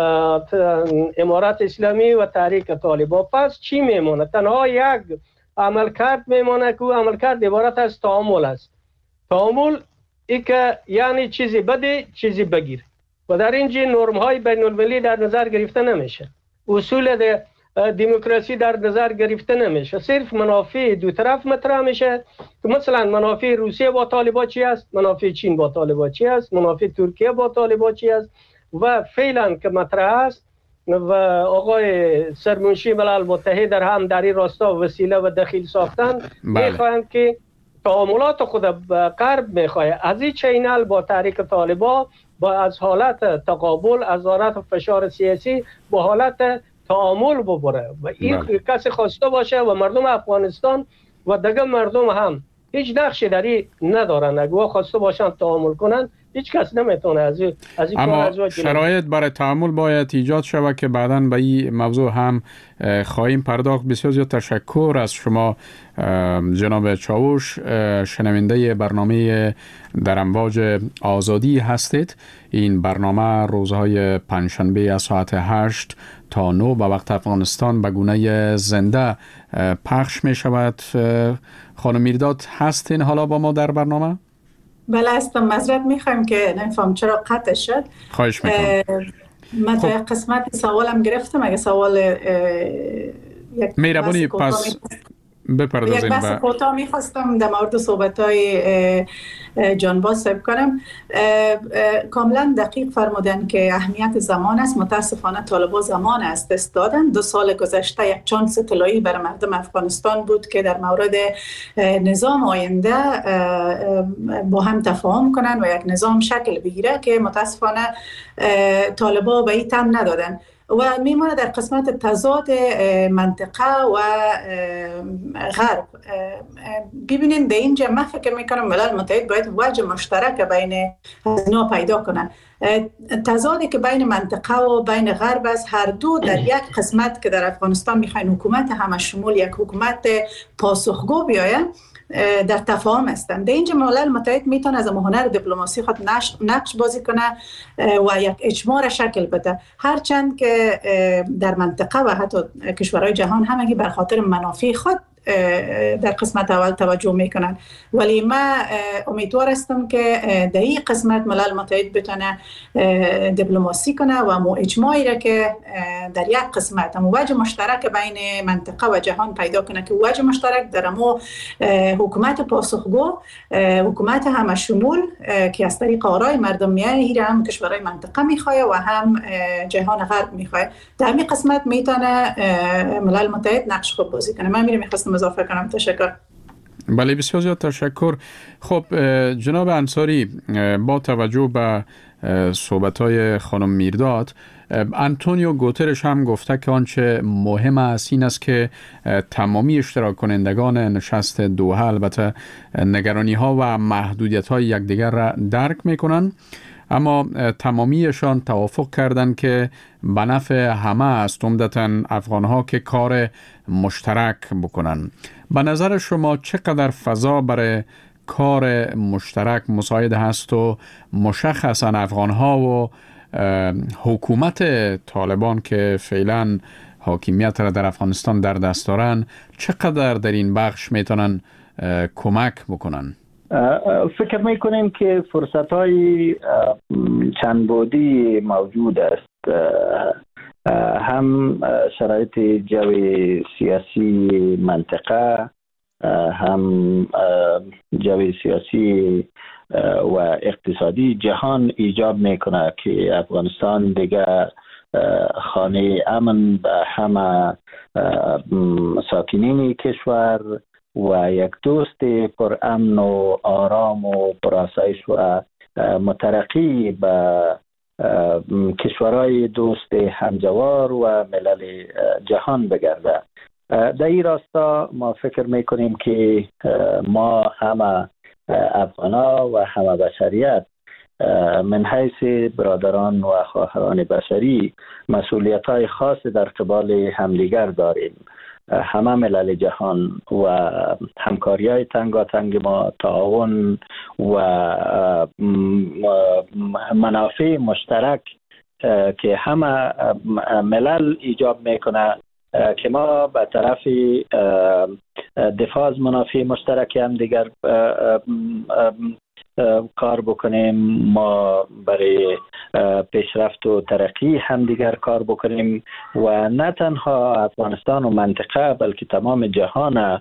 امارات اسلامی و تحریک طالبان. پس چی میمونه؟ تنها یک عملکرد میمونه که عملکرد عبارت از تعامل است. تعامل ای که یعنی چیزی بده چیزی بگیر و در اینجا نرم های بین المللی در نظر گرفته نمیشه، اصول دموکراسی در نظر گرفته نمیشه، صرف منافع دو طرف مطرح میشه که مثلا منافع روسیه با طالبان چی است، منافع چین با طالبان چی است، منافع ترکیه با طالبان چی است و فعلا که مطرح است و آقای سرمنشی ملل متحد در هم در این راستا وسیله و دخیل ساختن. بله. میخواهند که تعاملات خود به غرب میخواه از این چینل با تحریک طالبان با از حالت تقابل، از حالت فشار سیاسی با حالت تعامل ببره و این بله. کسی خواسته باشه و مردم افغانستان و دیگه مردم هم هیچ نقشی داری ندارن، اگه خواسته باشن تعامل کنن هیچ کس نمیتونه از این از این اما کار شرایط برای تعامل باید ایجاد شود که بعداً به این موضوع هم خواهیم پرداخت. بسیار زیاد تشکر از شما جناب چاوش، شنونده برنامه در امواج آزادی هستید. این برنامه روزهای پنجشنبه از ساعت هشت تا نه به وقت افغانستان به گونه زنده پخش می شود. خانم میرداد هستین حالا با ما در برنامه؟ بله هستم. معذرت میخوایم که نمیفهم چرا قطع شد. خواهش میکنم. من تا یک قسمت سوالم گرفتم، اگه سوال یک میربونی پس بپردازیم. یک بحث کوتاه میخواستم در مورد صحبت‌های جانباز صاحب کنم. کاملا دقیق فرمودن که اهمیت زمان است. متاسفانه طالبان زمان از دست دادن. دو سال گذشته یک چانس طلایی برای مردم افغانستان بود که در مورد نظام آینده با هم تفاهم کنن و یک نظام شکل بگیره که متاسفانه طالبان به این تن ندادن و میمونه در قسمت تضاد منطقه و غرب. ببینید در اینجا من فکر میکنم ملل متحد باید وجه مشترک بین اینا پیدا کنن. تضادی که بین منطقه و بین غرب است، هر دو در یک قسمت که در افغانستان میخواین حکومت همه شمول، یک حکومت پاسخگو بیاید در تفاهم هستند. در اینجا ملل متحد میتونه از هنر دیپلماسی خود نقش بازی کنه و یک اجماع را شکل بده، هرچند که در منطقه و حتی کشورهای جهان همگی بر خاطر منافع خود در قسمت اول توجه میکنن، ولی ما امیدوار هستم که در این قسمت ملل متحد بتونه دیپلماسی کنه و مو اجماعی را که در یک قسمت هم وجه مشترک بین منطقه و جهان پیدا کنه که وجه مشترک در مو حکومت پاسخگو، حکومت همه شمول که از طریق آرای مردم میایه، هم کشورهای منطقه میخواه و هم جهان غرب میخواه. در این قسمت میتونه ملل متحد نقش خوب بازی کنه. من میرم میخواستم اضافه کنم. تشکر. بله بسیار زیاد تشکر. خب جناب انصاری، با توجه به صحبت‌های خانم میرداد، آنتونیو گوترش هم گفته که آنچه مهم است این است که تمامی اشتراک کنندگان نشست دوحه البته نگرانی‌ها و محدودیت‌های یکدیگر را درک می‌کنند، اما تمامیشان توافق کردند که به نفع همه است، عمدتاً افغان‌ها، که کار مشترک بکنن. به نظر شما چقدر فضا برای کار مشترک مساعد هست و مشخصاً افغان‌ها و حکومت طالبان که فعلاً حاکمیت را در افغانستان در دست دارن چقدر در این بخش میتونن کمک بکنن؟ فکر میکنیم که فرصت های چند بعدی موجود است، هم شرایط جو سیاسی منطقه، هم جو سیاسی و اقتصادی جهان ایجاب میکنه که افغانستان دیگر خانه امن به همه ساکنین کشور و یک دوست پر امن و آرام و پرآسایش و مترقی به کشورهای دوست همجوار و ملل جهان بگرده. در این راستا ما فکر میکنیم که ما همه افغانا و همه بشریت من حیث برادران و خواهران بشری مسئولیت های خاص در قبال همدیگر داریم. همه ملل جهان و همکاری های تنگاتنگ ما، تعاون و منافع مشترک که همه ملل ایجاب میکنه که ما به طرف دفاع از منافع مشترک هم دیگر کار بکنیم، ما برای پیشرفت و ترقی همدیگر کار بکنیم و نه تنها افغانستان و منطقه بلکه تمام جهان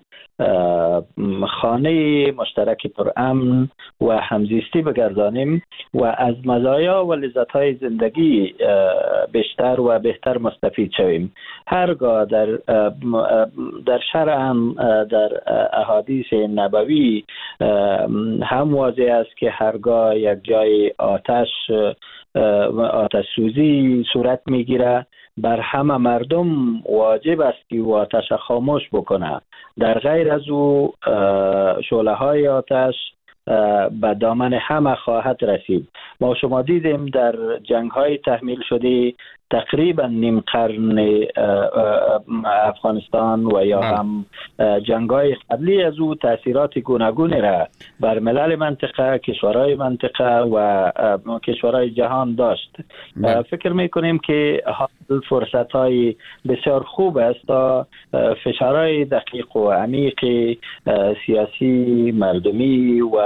خانه مشترک پر امن و همزیستی بگردانیم و از مزایا و لذت‌های زندگی بیشتر و بهتر مستفید شویم. هرگاه در در شرع هم در احادیث نبوی هم واضح است که هرگاه یک جای آتش آتش سوزی صورت میگیره، بر همه مردم واجب است که آتش خاموش بکنه. در غیر از او شعله های آتش به دامن همه خواهد رسید. ما شما دیدیم در جنگ های تحمیل شده تقریبا نیم قرن افغانستان و یا هم جنگ های قبلی از او تاثیرات گوناگونی را بر ملل منطقه، کشورهای منطقه و کشورهای جهان داشت. فکر میکنیم که فرصت های بسیار خوب است تا فشارهای دقیق و عمیق سیاسی، مردمی و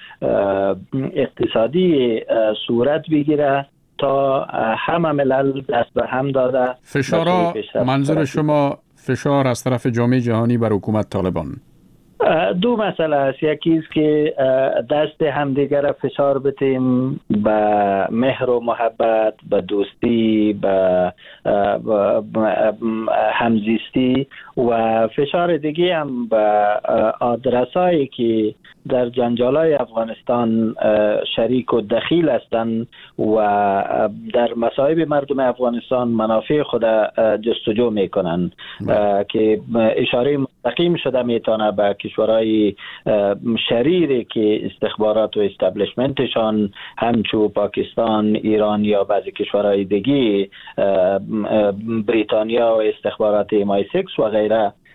اقتصادی صورت بگیره تا همه ملل دست به هم داده. فشارها منظور شما فشار از طرف جامعه جهانی بر حکومت طالبان؟ دو مسئله است. یکی است که دست همدیگر فشار بدیم به مهر و محبت، به دوستی، به همزیستی، و فشار دیگه هم به آدرسایی که در جنجالای افغانستان شریک و دخیل هستند و در مصائب مردم افغانستان منافع خود جستجو میکنند که اشاره مستقیم شده میتونه به کشورهای شریری که استخبارات و استبلیشمنتشان همچو پاکستان، ایران یا بعضی کشورهای دیگه، بریتانیا و استخبارات ام آی سیکس و غیره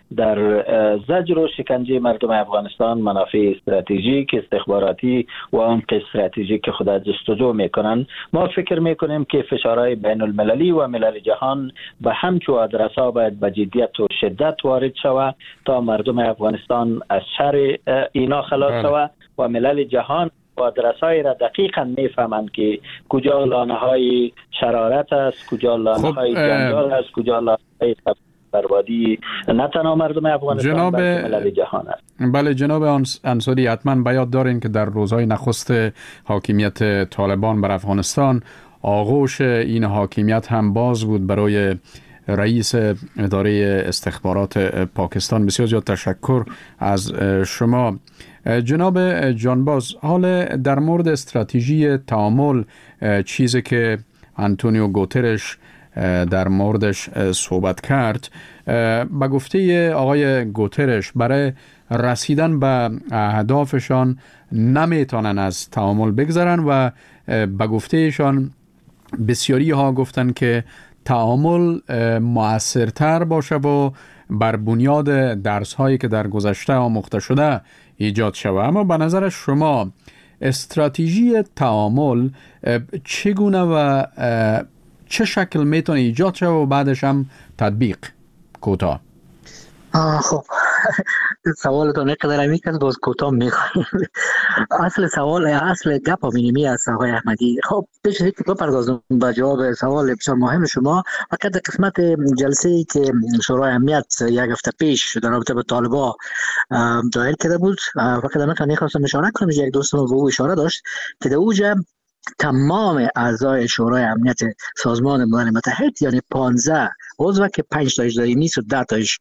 در زجر و شکنجه مردم افغانستان منافع استراتژیک، استخباراتی و عمق استراتژیک که خود جستجو میکنن. ما فکر میکنیم که فشارهای بین المللی و ملل جهان به همچو آدرسا باید به جدیت و شدت وارد شود تا مردم افغانستان از شر اینا خلاص شود و ملل جهان آدرسای را دقیقاً میفهمند که کجا لانه های شرارت است، کجا لانه های جنجال است، کجا لانه های بربادی نه تنها مردم افغانستان جناب بلکه ملل جهان است. بله جناب انصاری، حتما به یاد دارین که در روزهای نخست حاکمیت طالبان بر افغانستان آغوش این حاکمیت هم باز بود برای رئیس اداره استخبارات پاکستان. بسیار زیاد تشکر از شما. جناب جانباز، حال در مورد استراتژی تعامل، چیزی که انتونیو گوترش در موردش صحبت کرد، به گفته آقای گوترش برای رسیدن به اهدافشان نمیتونن از تعامل بگذرن و به گفته ایشان بسیاری ها گفتن که تعامل مؤثرتر باشه و بر بنیاد درس هایی که در گذشته آموخته شده ایجاد شود. اما به نظر شما استراتژی تعامل چگونه و چه شکل میتونه ایجاد شود و بعدش هم تطبیق؟ کوتاه. خب سوالتون اینقدر عمیق است، باز کوتاه میخوایم. اصل سوال اصل گپ همینمی است آقای احمدی. خب پیش از اینکه بپردازم به جواب سوال بسیار مهم شما، فقط در قسمت جلسه ای که شورای امنیت یک هفته پیش در رابطه با طالبان دایر کرده بود، فقط من میخواستم اشاره کنم، یک دوستم به او اشاره داشت که در اوجه تمام اعضای شورای امنیت سازمان ملل متحد، یعنی پانزده عضو که پنج تایش دائمی و ده تایش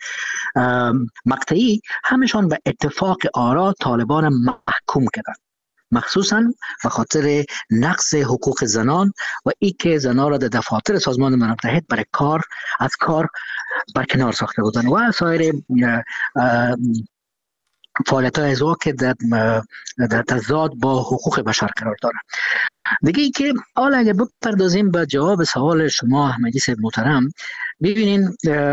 مقطعی، همشان به اتفاق آرا طالبان محکوم کردند، مخصوصا به خاطر نقض حقوق زنان و ای که زنان را در دفاتر سازمان ملل متحد برای کار از کار برکنار ساخته بودند و سایر فعالیت های ازوا که در, در تضاد با حقوق بشر قرار دارند. دیگه ای که حالا اگه بپردازیم به جواب سوال شما احمدی صاحب محترم، ببینین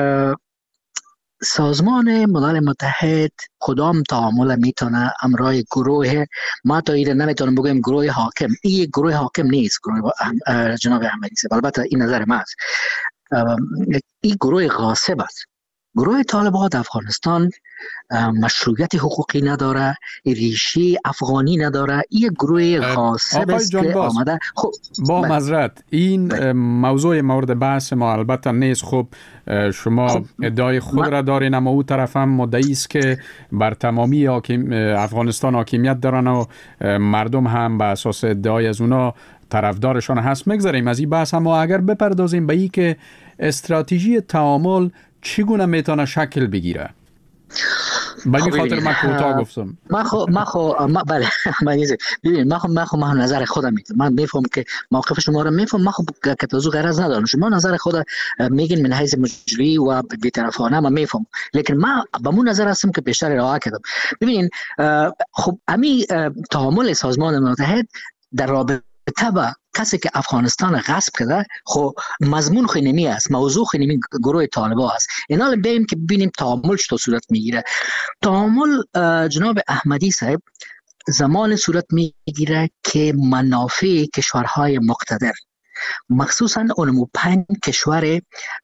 سازمان ملل متحد کدام تعامل میتونه امرای گروه، ما تا ایره نمیتونم بگویم گروه حاکم، این گروه حاکم نیست گروه جناب احمدی صاحب، البته این نظر ما است، این گروه غاصب است. گروه طالبان در افغانستان مشروعیت حقوقی نداره، ریشه افغانی نداره، این گروه غاصب است که آمده. خب با معذرت این موضوع مورد بحث ما البته نیست. خب شما خب ادعای خود را دارین، اما او طرف هم مدعی است که بر تمامی افغانستان حاکمیت دارن و مردم هم به اساس ادعای از اونا طرفدارشان هست. مگذاریم از این بحث، اما اگر بپردازیم به این که استراتژی تعامل چگونه میتونه شکل بگیره. به این خاطر من کوتاه گفتم. من خو من خو ما بله ببین من خو من خو من نظر خودم میگم، من میفهم که موقف شما رو میفهم، من خو که توضیح غرض ندارم، شما نظر خود میگین من حیث مجری و بی‌طرفانه من میفهم، لیکن من به مون نظر هستم که بیشتر راه کردم. ببینین خب امی تعامل سازمان ملل متحد در رابطه با کسی که افغانستان غصب کرده، خب مضمون خو نمی است، موضوع خو نمی گروه طالبان است. اینا رو ببینیم که ببینیم تعامل چطور صورت میگیره. تعامل جناب احمدی صاحب زمان صورت میگیره که منافع کشورهای مقتدر، مخصوصا اونمو پنج کشور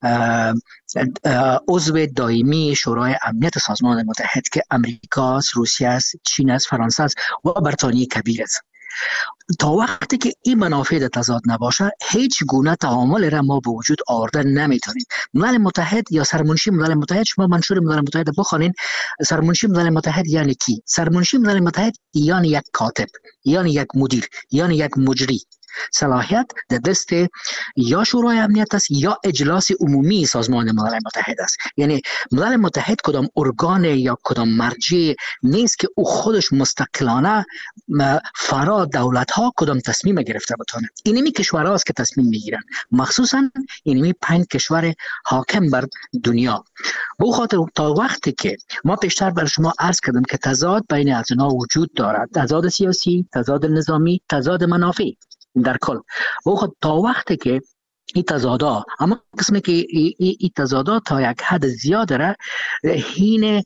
عضو دائمی شورای امنیت سازمان متحد که امریکا است، روسیه است، چین است، فرانسه است و بریتانیای کبیر است، تا وقتی که این منافع در تضاد نباشه هیچ گونه تعامل را ما به وجود آورده نمیتونیم. ملل متحد یا سرمنشی ملل متحد، شما منشور ملل متحد بخونین، سرمنشی ملل متحد یعنی کی؟ سرمنشی ملل متحد یعنی یک کاتب، یعنی یک مدیر، یعنی یک مجری. صلاحیت در دست یا شورای امنیت است یا اجلاس عمومی سازمان ملل متحد است. یعنی ملل متحد کدام ارگان یا کدام مرجع نیست که او خودش مستقلانه فرا دولت ها کدام تصمیم گرفته بتونه. اینمی کشورها است که تصمیم میگیرن، مخصوصا اینمی پنج کشور حاکم بر دنیا. به خاطر تا وقتی که ما پیشتر بر شما عرض کردم که تضاد بین ازنا وجود دارد، تضاد سیاسی، تضاد نظامی، تضاد منافع در کل. و خود تا وقتی که این تضادا، اما قسمی که این تضادا تا یک حد زیاد را حین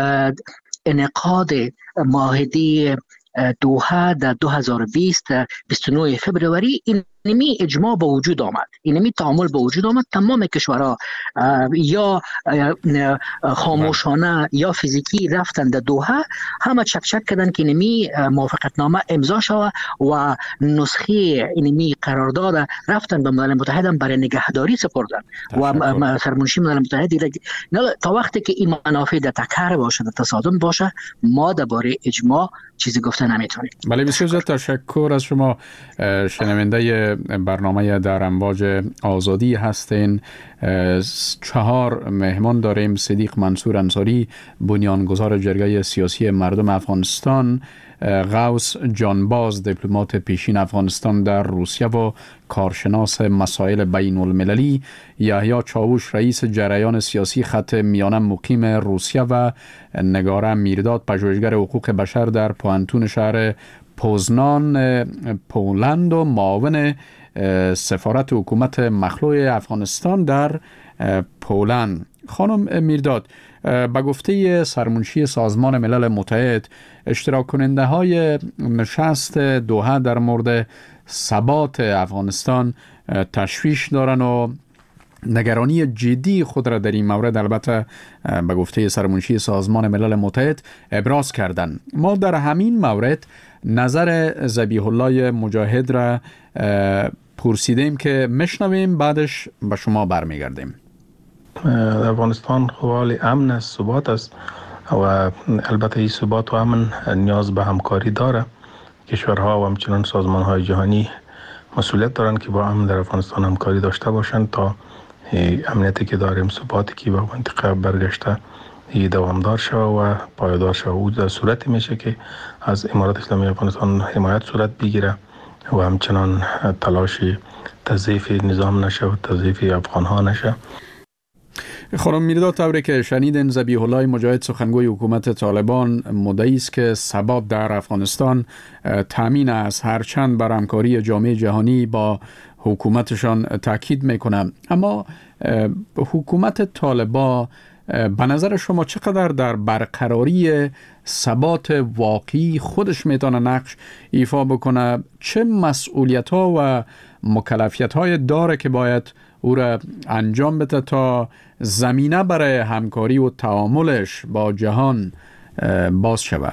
انعقاد معاهده دوحه در دو هزار و بیست بیست و نه فبروری اینمی اجماع به وجود آمد، اینمی تعامل به وجود آمد. تمام کشورها یا خاموشانه یا فیزیکی رفتن در دوحه، همه چک چک کردن که اینمی موافقتنامه امضا شود و نسخه اینمی قرارداد رفتن به ملل متحد برای نگهداری سپردن و سرمنشی ملل متحد تا وقتی که این منافع در تکرار باشه، در تصادم باشه، ما درباره اجماع چیزی گفته نمیتونیم. بله، بسیار زیاد تشکر از شما. شنونده برنامه در امواج آزادی هستین. چهار مهمان داریم: صدیق منصور انصاری، بنیانگذار جرگه سیاسی مردم افغانستان، غوث جانباز، دیپلمات پیشین افغانستان در روسیه و کارشناس مسائل بین المللی، یحیی چاوش، رئیس جریان سیاسی خط میانه مقیم روسیه و نگاره میرداد، پژوهشگر حقوق بشر در پوهنتون شهر پوزنان پولند و معاون سفارت حکومت مخلوع افغانستان در پولند. خانم میرداد، به گفته سرمنشی سازمان ملل متحد، اشتراک کننده های نشست دوحه در مورد ثبات افغانستان تشویش دارن و نگرانی جدی خود را در این مورد البته به گفته سرمنشی سازمان ملل متحد ابراز کردند. ما در همین مورد نظر ذبیح الله مجاهد را پرسیدیم که مشنویم، بعدش به شما برمیگردیم. افغانستان حال امن است، ثبات است و البته این ثبات و امن نیاز به همکاری داره. کشورها و همچنان سازمان‌های جهانی مسئولیت دارند که با امن در افغانستان همکاری داشته باشند تا امنیتی که داریم، ثباتی که به منطقه برگشته دوامدار شود و پایدار شود. او در صورتی میشه که از امارات اسلامی افغانستان حمایت صورت بگیره و همچنان تلاشی تضعیف نظام نشه و تضعیف افغان‌ها نشه. خانم میرداد، طوری که شنیدین، ذبیح الله مجاهد سخنگوی حکومت طالبان مدعی است که ثبات در افغانستان تامین است، هرچند بر همکاری جامعه جهانی با حکومتشان تاکید میکنه. اما حکومت طالبان به نظر شما چقدر در برقراری ثبات واقعی خودش میتونه نقش ایفا بکنه؟ چه مسئولیت ها و مکلفیت های داره که باید او را انجام بده تا زمینه برای همکاری و تعاملش با جهان باز شود؟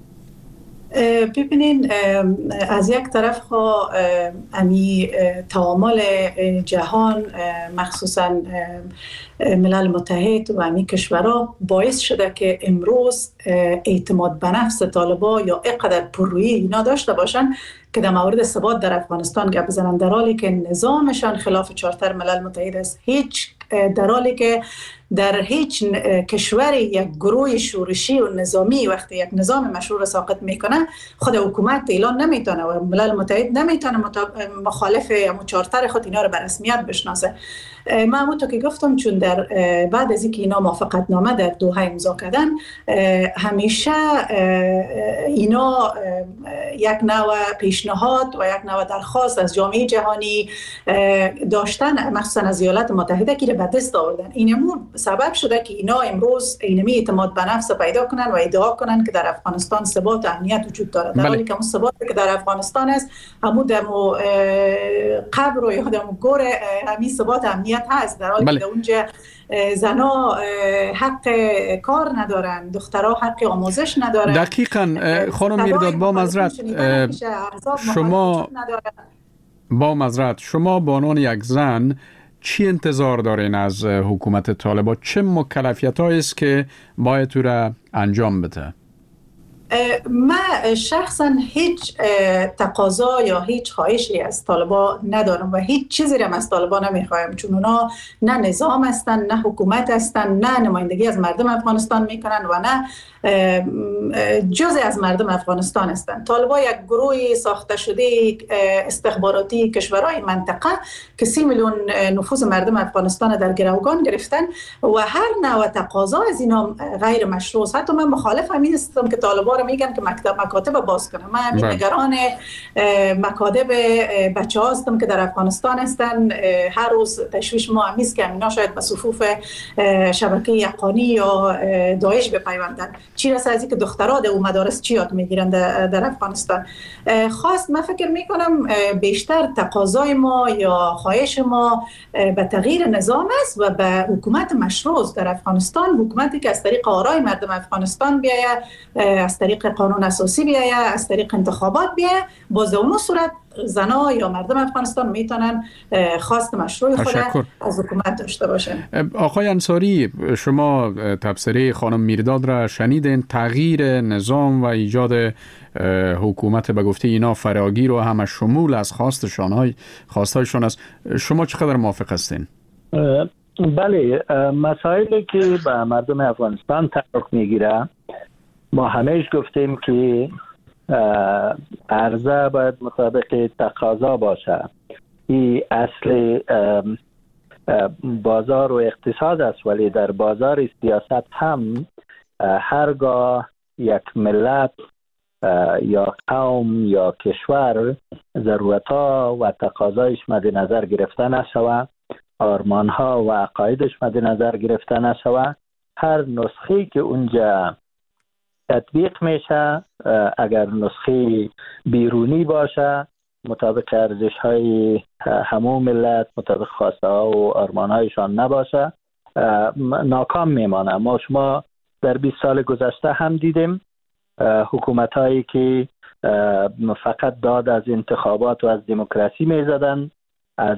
ببینین، از یک طرف ها امی تعامل جهان، مخصوصا ملل متحد و امی کشورها، باعث شده که امروز اعتماد به نفس طالبان یا اینقدر پررویی اینا داشته باشن که در مورد ثبات در افغانستان گپ بزنن، در حالی که نظامشان خلاف چارتر ملل متحد است. هیچ در حالی که در هیچ کشوری یک گروه شورشی و نظامی وقتی یک نظام مشروع ساقط میکنه، خود حکومت اعلان نمیتونه و ملل متحد نمیتونه مخالف یا چارتر خود اینا رو به رسمیت بشناسه. ما همونطور که گفتم، چون در بعد از اینکه اینا موافقت نامه در دوحه امضا کردن، همیشه اینا یک نوع پیشنهاد و یک نوع درخواست از جامعه جهانی داشتن، مخصوصا از ایالات متحده، که به دست آوردن. اینمون سبب شده که اینا امروز اینمی اعتماد به نفس پیدا کنن و ادعا کنن که در افغانستان ثبات و امنیت وجود داره، در حالی که اون ثباتی که در افغانستان است همون دمو قبر و یا دمو گور همین ثبات امنیت هست، در حالی که در اونجا زنا حق کار ندارن، دخترها حق آموزش ندارن. دقیقاً. خانم میرداد، با معذرت شما با معذرت شما به عنوان یک زن چی انتظار دارین از حکومت طالبان؟ چه مکلفیت هایی است که باید او را انجام بده؟ من شخصا هیچ تقاضا یا هیچ خواهشی از طالبان ندارم و هیچ چیزی را از طالبان نمیخوایم، چون اونا نه نظام هستن، نه حکومت هستن، نه نمایندگی از مردم افغانستان میکنن و نه جزء از مردم افغانستان هستند. طالبان یک گروه ساخته شده استخباراتی کشورهای منطقه که سی میلیون نفوذ مردم افغانستان در گروگان گرفتن و هر نوع تقاضا از اینا غیر مشروع است. حتی من مخالف همین هستم که طالبان رو میگن که مکتب مکاتب باز کنه. من همین بله. نگران مکاتب بچه هستم که در افغانستان هستن. هر روز تشویش ما همیست که اینا شاید به صفوف شبکه یقانی یا داعش بپیوندن. چی رسه از اینکه دخترها در اون مدارس چی یاد میگیرن در افغانستان. خواست من فکر میکنم بیشتر تقاضای ما یا خواهش ما به تغییر نظام است و به حکومت مشروع در افغانستان، حکومتی که از طریق آرای مردم افغانستان بیاید، از طریق قانون اساسی بیاید، از طریق انتخابات بیاید. باز اون صورت زنا یا مردم افغانستان میتونن خواست مشروع خود از حکومت داشته باشن. آقای انصاری، شما تبصره خانم میرداد را شنیدین، تغییر نظام و ایجاد حکومت به گفته اینا فراگیر و همه شمول از خواستشان های خواستایشان است. شما چقدر موافق هستین؟ بله، مسائلی که به مردم افغانستان تعلق میگیره ما همیشه گفتیم که عرضه باید مطابق تقاضا باشه. این اصل بازار و اقتصاد است، ولی در بازار سیاست هم هرگاه یک ملت یا قوم یا کشور ضرورتها و تقاضایش مد نظر گرفته نشوه، آرمانها و عقایدش مد نظر گرفته نشوه، هر نسخه‌ای که اونجا تطبیق میشه اگر نسخه بیرونی باشه مطابق ارزش های همون ملت، مطابق خواسته ها و آرمان هایشان نباشه، ناکام میمانه. ما شما در بیست سال گذشته هم دیدیم حکومت هایی که فقط داد از انتخابات و از دموکراسی میزدن. از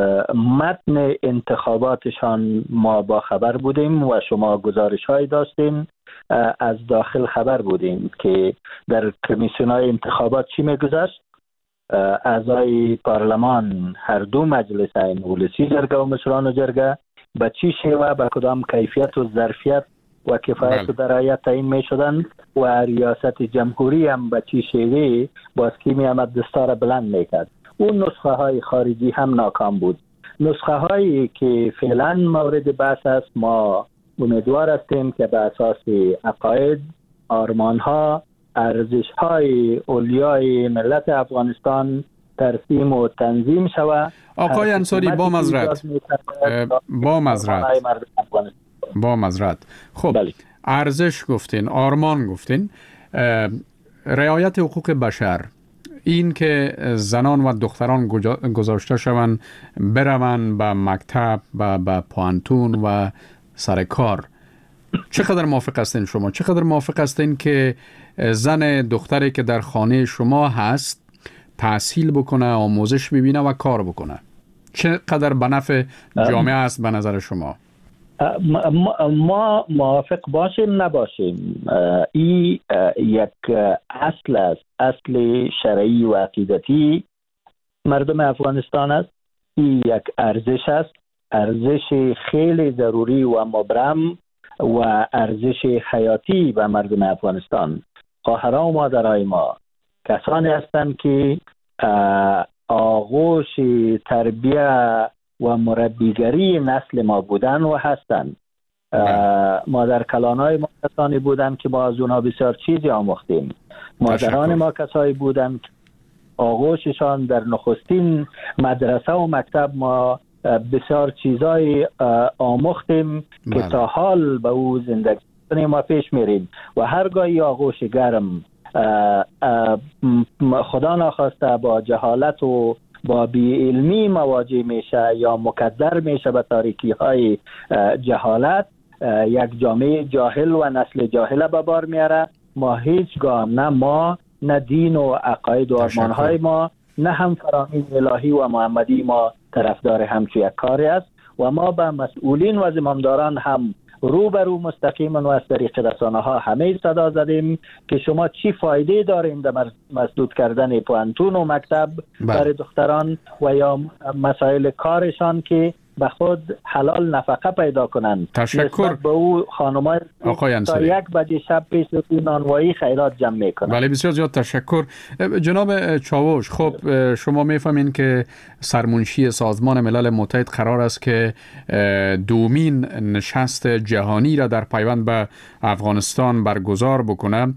متن انتخاباتشان ما با خبر بودیم و شما گزارش هایی داشتیم، از داخل خبر بودیم که در کمیسیون های انتخابات چی میگذشت. اعضای پارلمان هر دو مجلسین، ولسی جرگه و مشران جرگه، به چی شیوه، به کدام کیفیت و ظرفیت و کفایت و درایت تعیین می شدن و ریاست جمهوری هم به چی شیوه باز کی می آمد دستار بلند می کرد. اون نسخه های خارجی هم ناکام بود. نسخه هایی که فعلا مورد بحث است، ما امیدوار هستیم که به اساس عقاید، آرمان ها، ارزش های اولیای ملت افغانستان ترسیم و تنظیم شود. آقای انصاری، با معذرت با معذرت با معذرت خب بله. ارزش گفتین، آرمان گفتین، رعایت حقوق بشر، این که زنان و دختران گذاشته شوند بروند به مکتب، به به پانتون و سر کار، چقدر موافق هستین شما؟ چقدر موافق هستین که زن دختری که در خانه شما هست تحصیل بکنه، آموزش ببینه و کار بکنه؟ چقدر به نفع جامعه است به نظر شما؟ ما موافق باشیم نباشیم، این یک اصل است، اصل شرعی و عقیدتی مردم افغانستان است. این یک ارزش است، ارزش خیلی ضروری و مبرم و ارزش حیاتی به مردم افغانستان. خواهران و مادرای ما کسانی هستند که آغوش تربیت و مربیگری نسل ما بودن و هستند. مادر کلانای ما کسانی بودند که ما از اونها بسیار چیزی آموختیم. مادران ما کسایی بودند که آغوششان در نخستین مدرسه و مکتب ما بسیار چیزای آموختیم که تا حال به او زندگی ما پیش میریم و هرگاهی آغوش گرم خدا ناخواسته با جهالت و با بی علمی مواجه میشه یا مکدر میشه به تاریکی های جهالت، یک جامعه جاهل و نسل جاهل به بار میاره. ما هیچگاه، نه ما، نه دین و عقاید و آرمان های ما، نه هم فرامین الهی و محمدی ما طرفدار همچو یک کاری است و ما به مسئولین و زمامداران هم روبرو مستقیما و از طریق رسانه ها همه صدا زدیم که شما چی فایده دارین در مسدود کردن پانتون و مکتب برای دختران و یا مسائل کارشان که به خود حلال نفقه پیدا کنند. تشکر. به او خانم‌های تا یک بجه شب پیش روی نانوایی خیرات جمع میکنند. بله بسیار زیاد تشکر. جناب چاوش، خب شما میفهمین که سرمنشی سازمان ملل متحد قرار است که دومین نشست جهانی را در پیوند به افغانستان برگزار بکنه.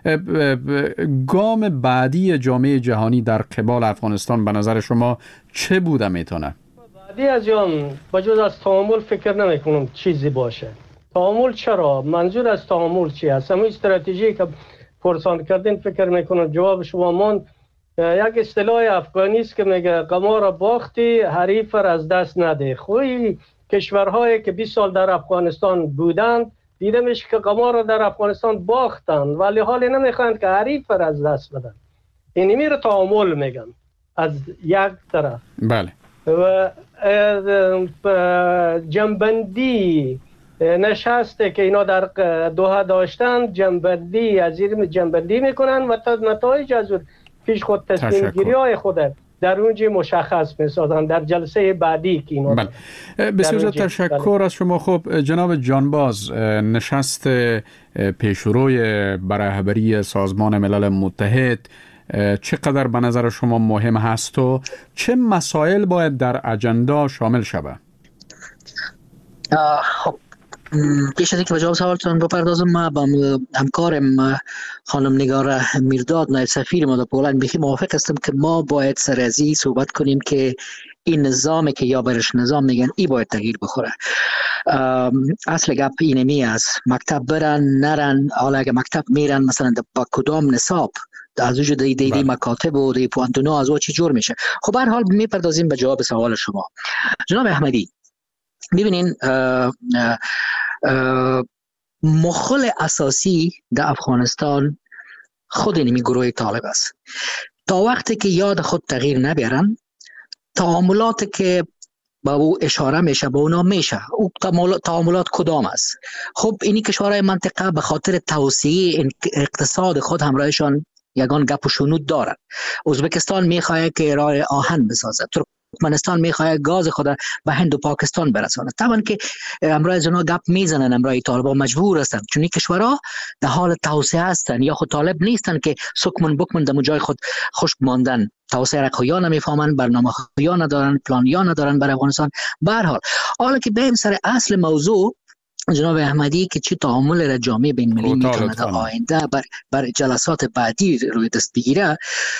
گام بعدی جامعه جهانی در قبال افغانستان به نظر شما چه بوده میتونه؟ بعدی از جام بجز از تعامل فکر نمی کنم چیزی باشه. تعامل چرا؟ منظور از تعامل چی است؟ همون استراتژی که پرسان کردین فکر میکنم جواب شما ماند. یک اصطلاح افغانی است که میگه قمار باختی حریف را از دست نده. خوی کشورهایی که بیست سال در افغانستان بودند دیده میشه که قمار را در افغانستان باختند ولی حالی نمیخواند که حریف را از دست بدن. این میره تعامل میگن از یک طرف. بله. و جنبندی نشسته که اینا در دوحه داشتن جنبندی از این جنبندی میکنن و تا نتایج از پیش خود تصمیم گیری های خود در اونجا مشخص میسازن در جلسه بعدی که اینا. بله. بسیار تشکر از شما. خب جناب جانباز، نشست پیشروی رهبری سازمان ملل متحد چقدر به نظر شما مهم هست و چه مسائل باید در اجندا شامل شود؟ خب پیش از اینکه به جواب سوالتون بپردازم، ما با همکارم خانم نگار میرداد نایب سفیر ما در پولند بخی موافق هستم که ما باید سر از این صحبت کنیم که این نظامی که یا برش نظام میگن ای باید تغییر بخوره. اصل گپ اینمی است مکتب برن نرن، حالا اگه مکتب میرن مثلا با کدام نصاب از وجود دی دی, دی مکاتب و دی پوانتونا از او چی جور میشه. خب به هر حال میپردازیم به جواب سوال شما. جناب احمدی، ببینین مخل اساسی در افغانستان خود اینمی گروه طالب است. تا وقتی که یاد خود تغییر نبیارن، تعاملات که با او اشاره میشه با اونا میشه. او تعاملات کدام است؟ خب اینی کشورهای منطقه به خاطر توسعه اقتصاد خود همراهشان یگان گپ و شنود دارد. ازبکستان میخواد که راه آهن بسازد، ترکمنستان میخواد گاز خود به هند و پاکستان برساند. طبعا که امروز اونا گپ میزنن، امروز طالبان مجبور هستند چون این کشورها در حال توسعه هستند یا خود طالب نیستند که سکمن بکمن در جای خود خشک ماندن. توسعه را خویا نمیفهمن، برنامه خویا ندارن، پلان یا ندارن برای افغانستان. به هر حال حالا که بریم سر اصل موضوع، جناب احمدی که چی تعامل را جامعه بین المللی میتونه در آینده بر, بر جلسات بعدی روی دست بگیره،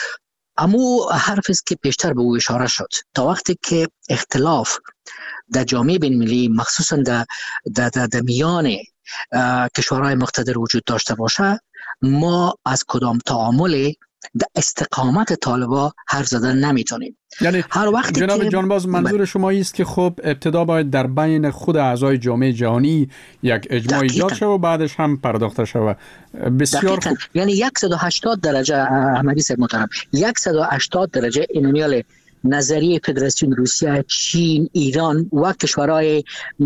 اما حرف است که پیشتر به او اشاره شد. تا وقتی که اختلاف در جامعه بین المللی مخصوصا در, در, در, در میان کشورهای مقتدر وجود داشته باشه، ما از کدام تعامل در استقامت طالبا حرف زدن نمیتونیم. یعنی هر وقتی جناب که جانباز منظور بله. شما است که خب ابتدا باید در بین خود اعضای جامعه جهانی یک اجماع ایجاد شود و بعدش هم پرداخته شود. بسیار خوب. یعنی صد و هشتاد درجه احمدی صاحب محترم، صد و هشتاد درجه اینمیال نظریه فدراسیون روسیه، چین، ایران و کشورهای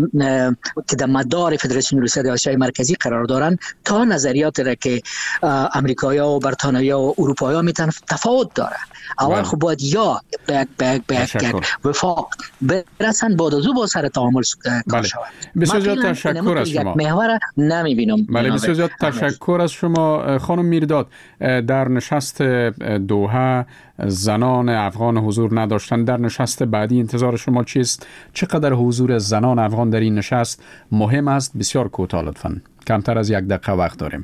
که در مدار فدراسیون روسیه در آسیای مرکزی قرار دارند تا نظریات را که امریکایی‌ها و بریتانیایی‌ها و اروپایی‌ها میتونن تفاوت داره. اول خب باید یا به یک به یک وفاق برسن، بعد از او با سر تعامل کار شود. بسیار زیاد تشکر از شما. محور نمیبینم. بله بسیار زیاد تشکر از شما. خانم میرداد، در نشست دوحه زنان افغان حضور نداشتن، در نشست بعدی انتظار شما چیست؟ چقدر حضور زنان افغان در این نشست مهم است؟ بسیار کوتاه لطفاً، کمتر از یک دقیقه وقت داریم.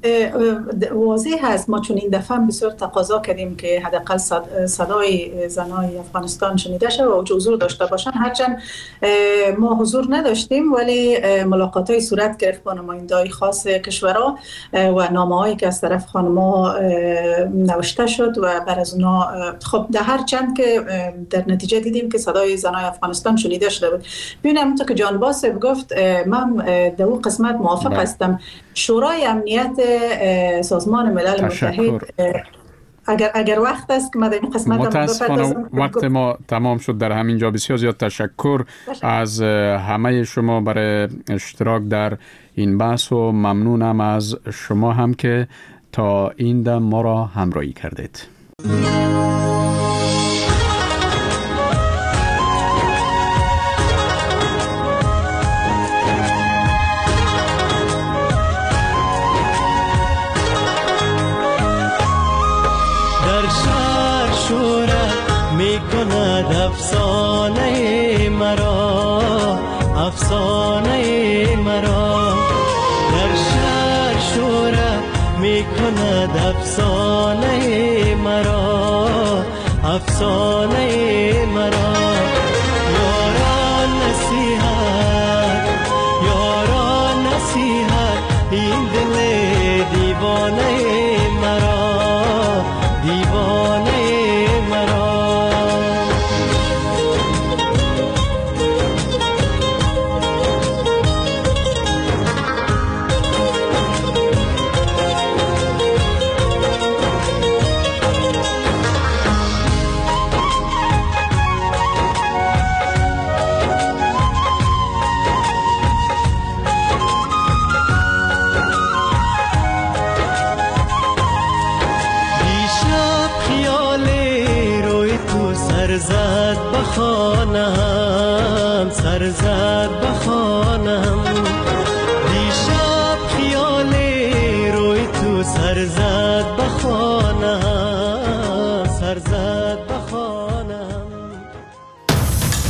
واضح هست ما چون این دفعه بسیار تقاضا کردیم که حداقل صدای زنای افغانستان شنیده شود و حضور داشته باشن. هرچند ما حضور نداشتیم ولی ملاقات‌های صورت گرفت با نماینده‌های خاص کشورها و نامه‌هایی که از طرف خانم‌ها نوشته شد و بر از اونا خب در هر چند که در نتیجه دیدیم که صدای زنای افغانستان شنیده شده بود. ببینم همونطور که جانباز گفت من در اون قسمت موافق هستم. شورای امنیت سازمان ملل متحد اگر اگر وقت است که ما در این قسمت متاسفانه وقت ما تمام شد. در همین جا بسیار زیاد تشکر از همه شما برای اشتراک در این بحث و ممنونم از شما هم که تا این دم ما را همراهی کردید. کند افسانه مرا، افسانه مرا. یاران نصیحت، یاران نصیحت، این دل دیوانه مرا، دیوانه مرا. سرزد بخانم، سرزد بخانم.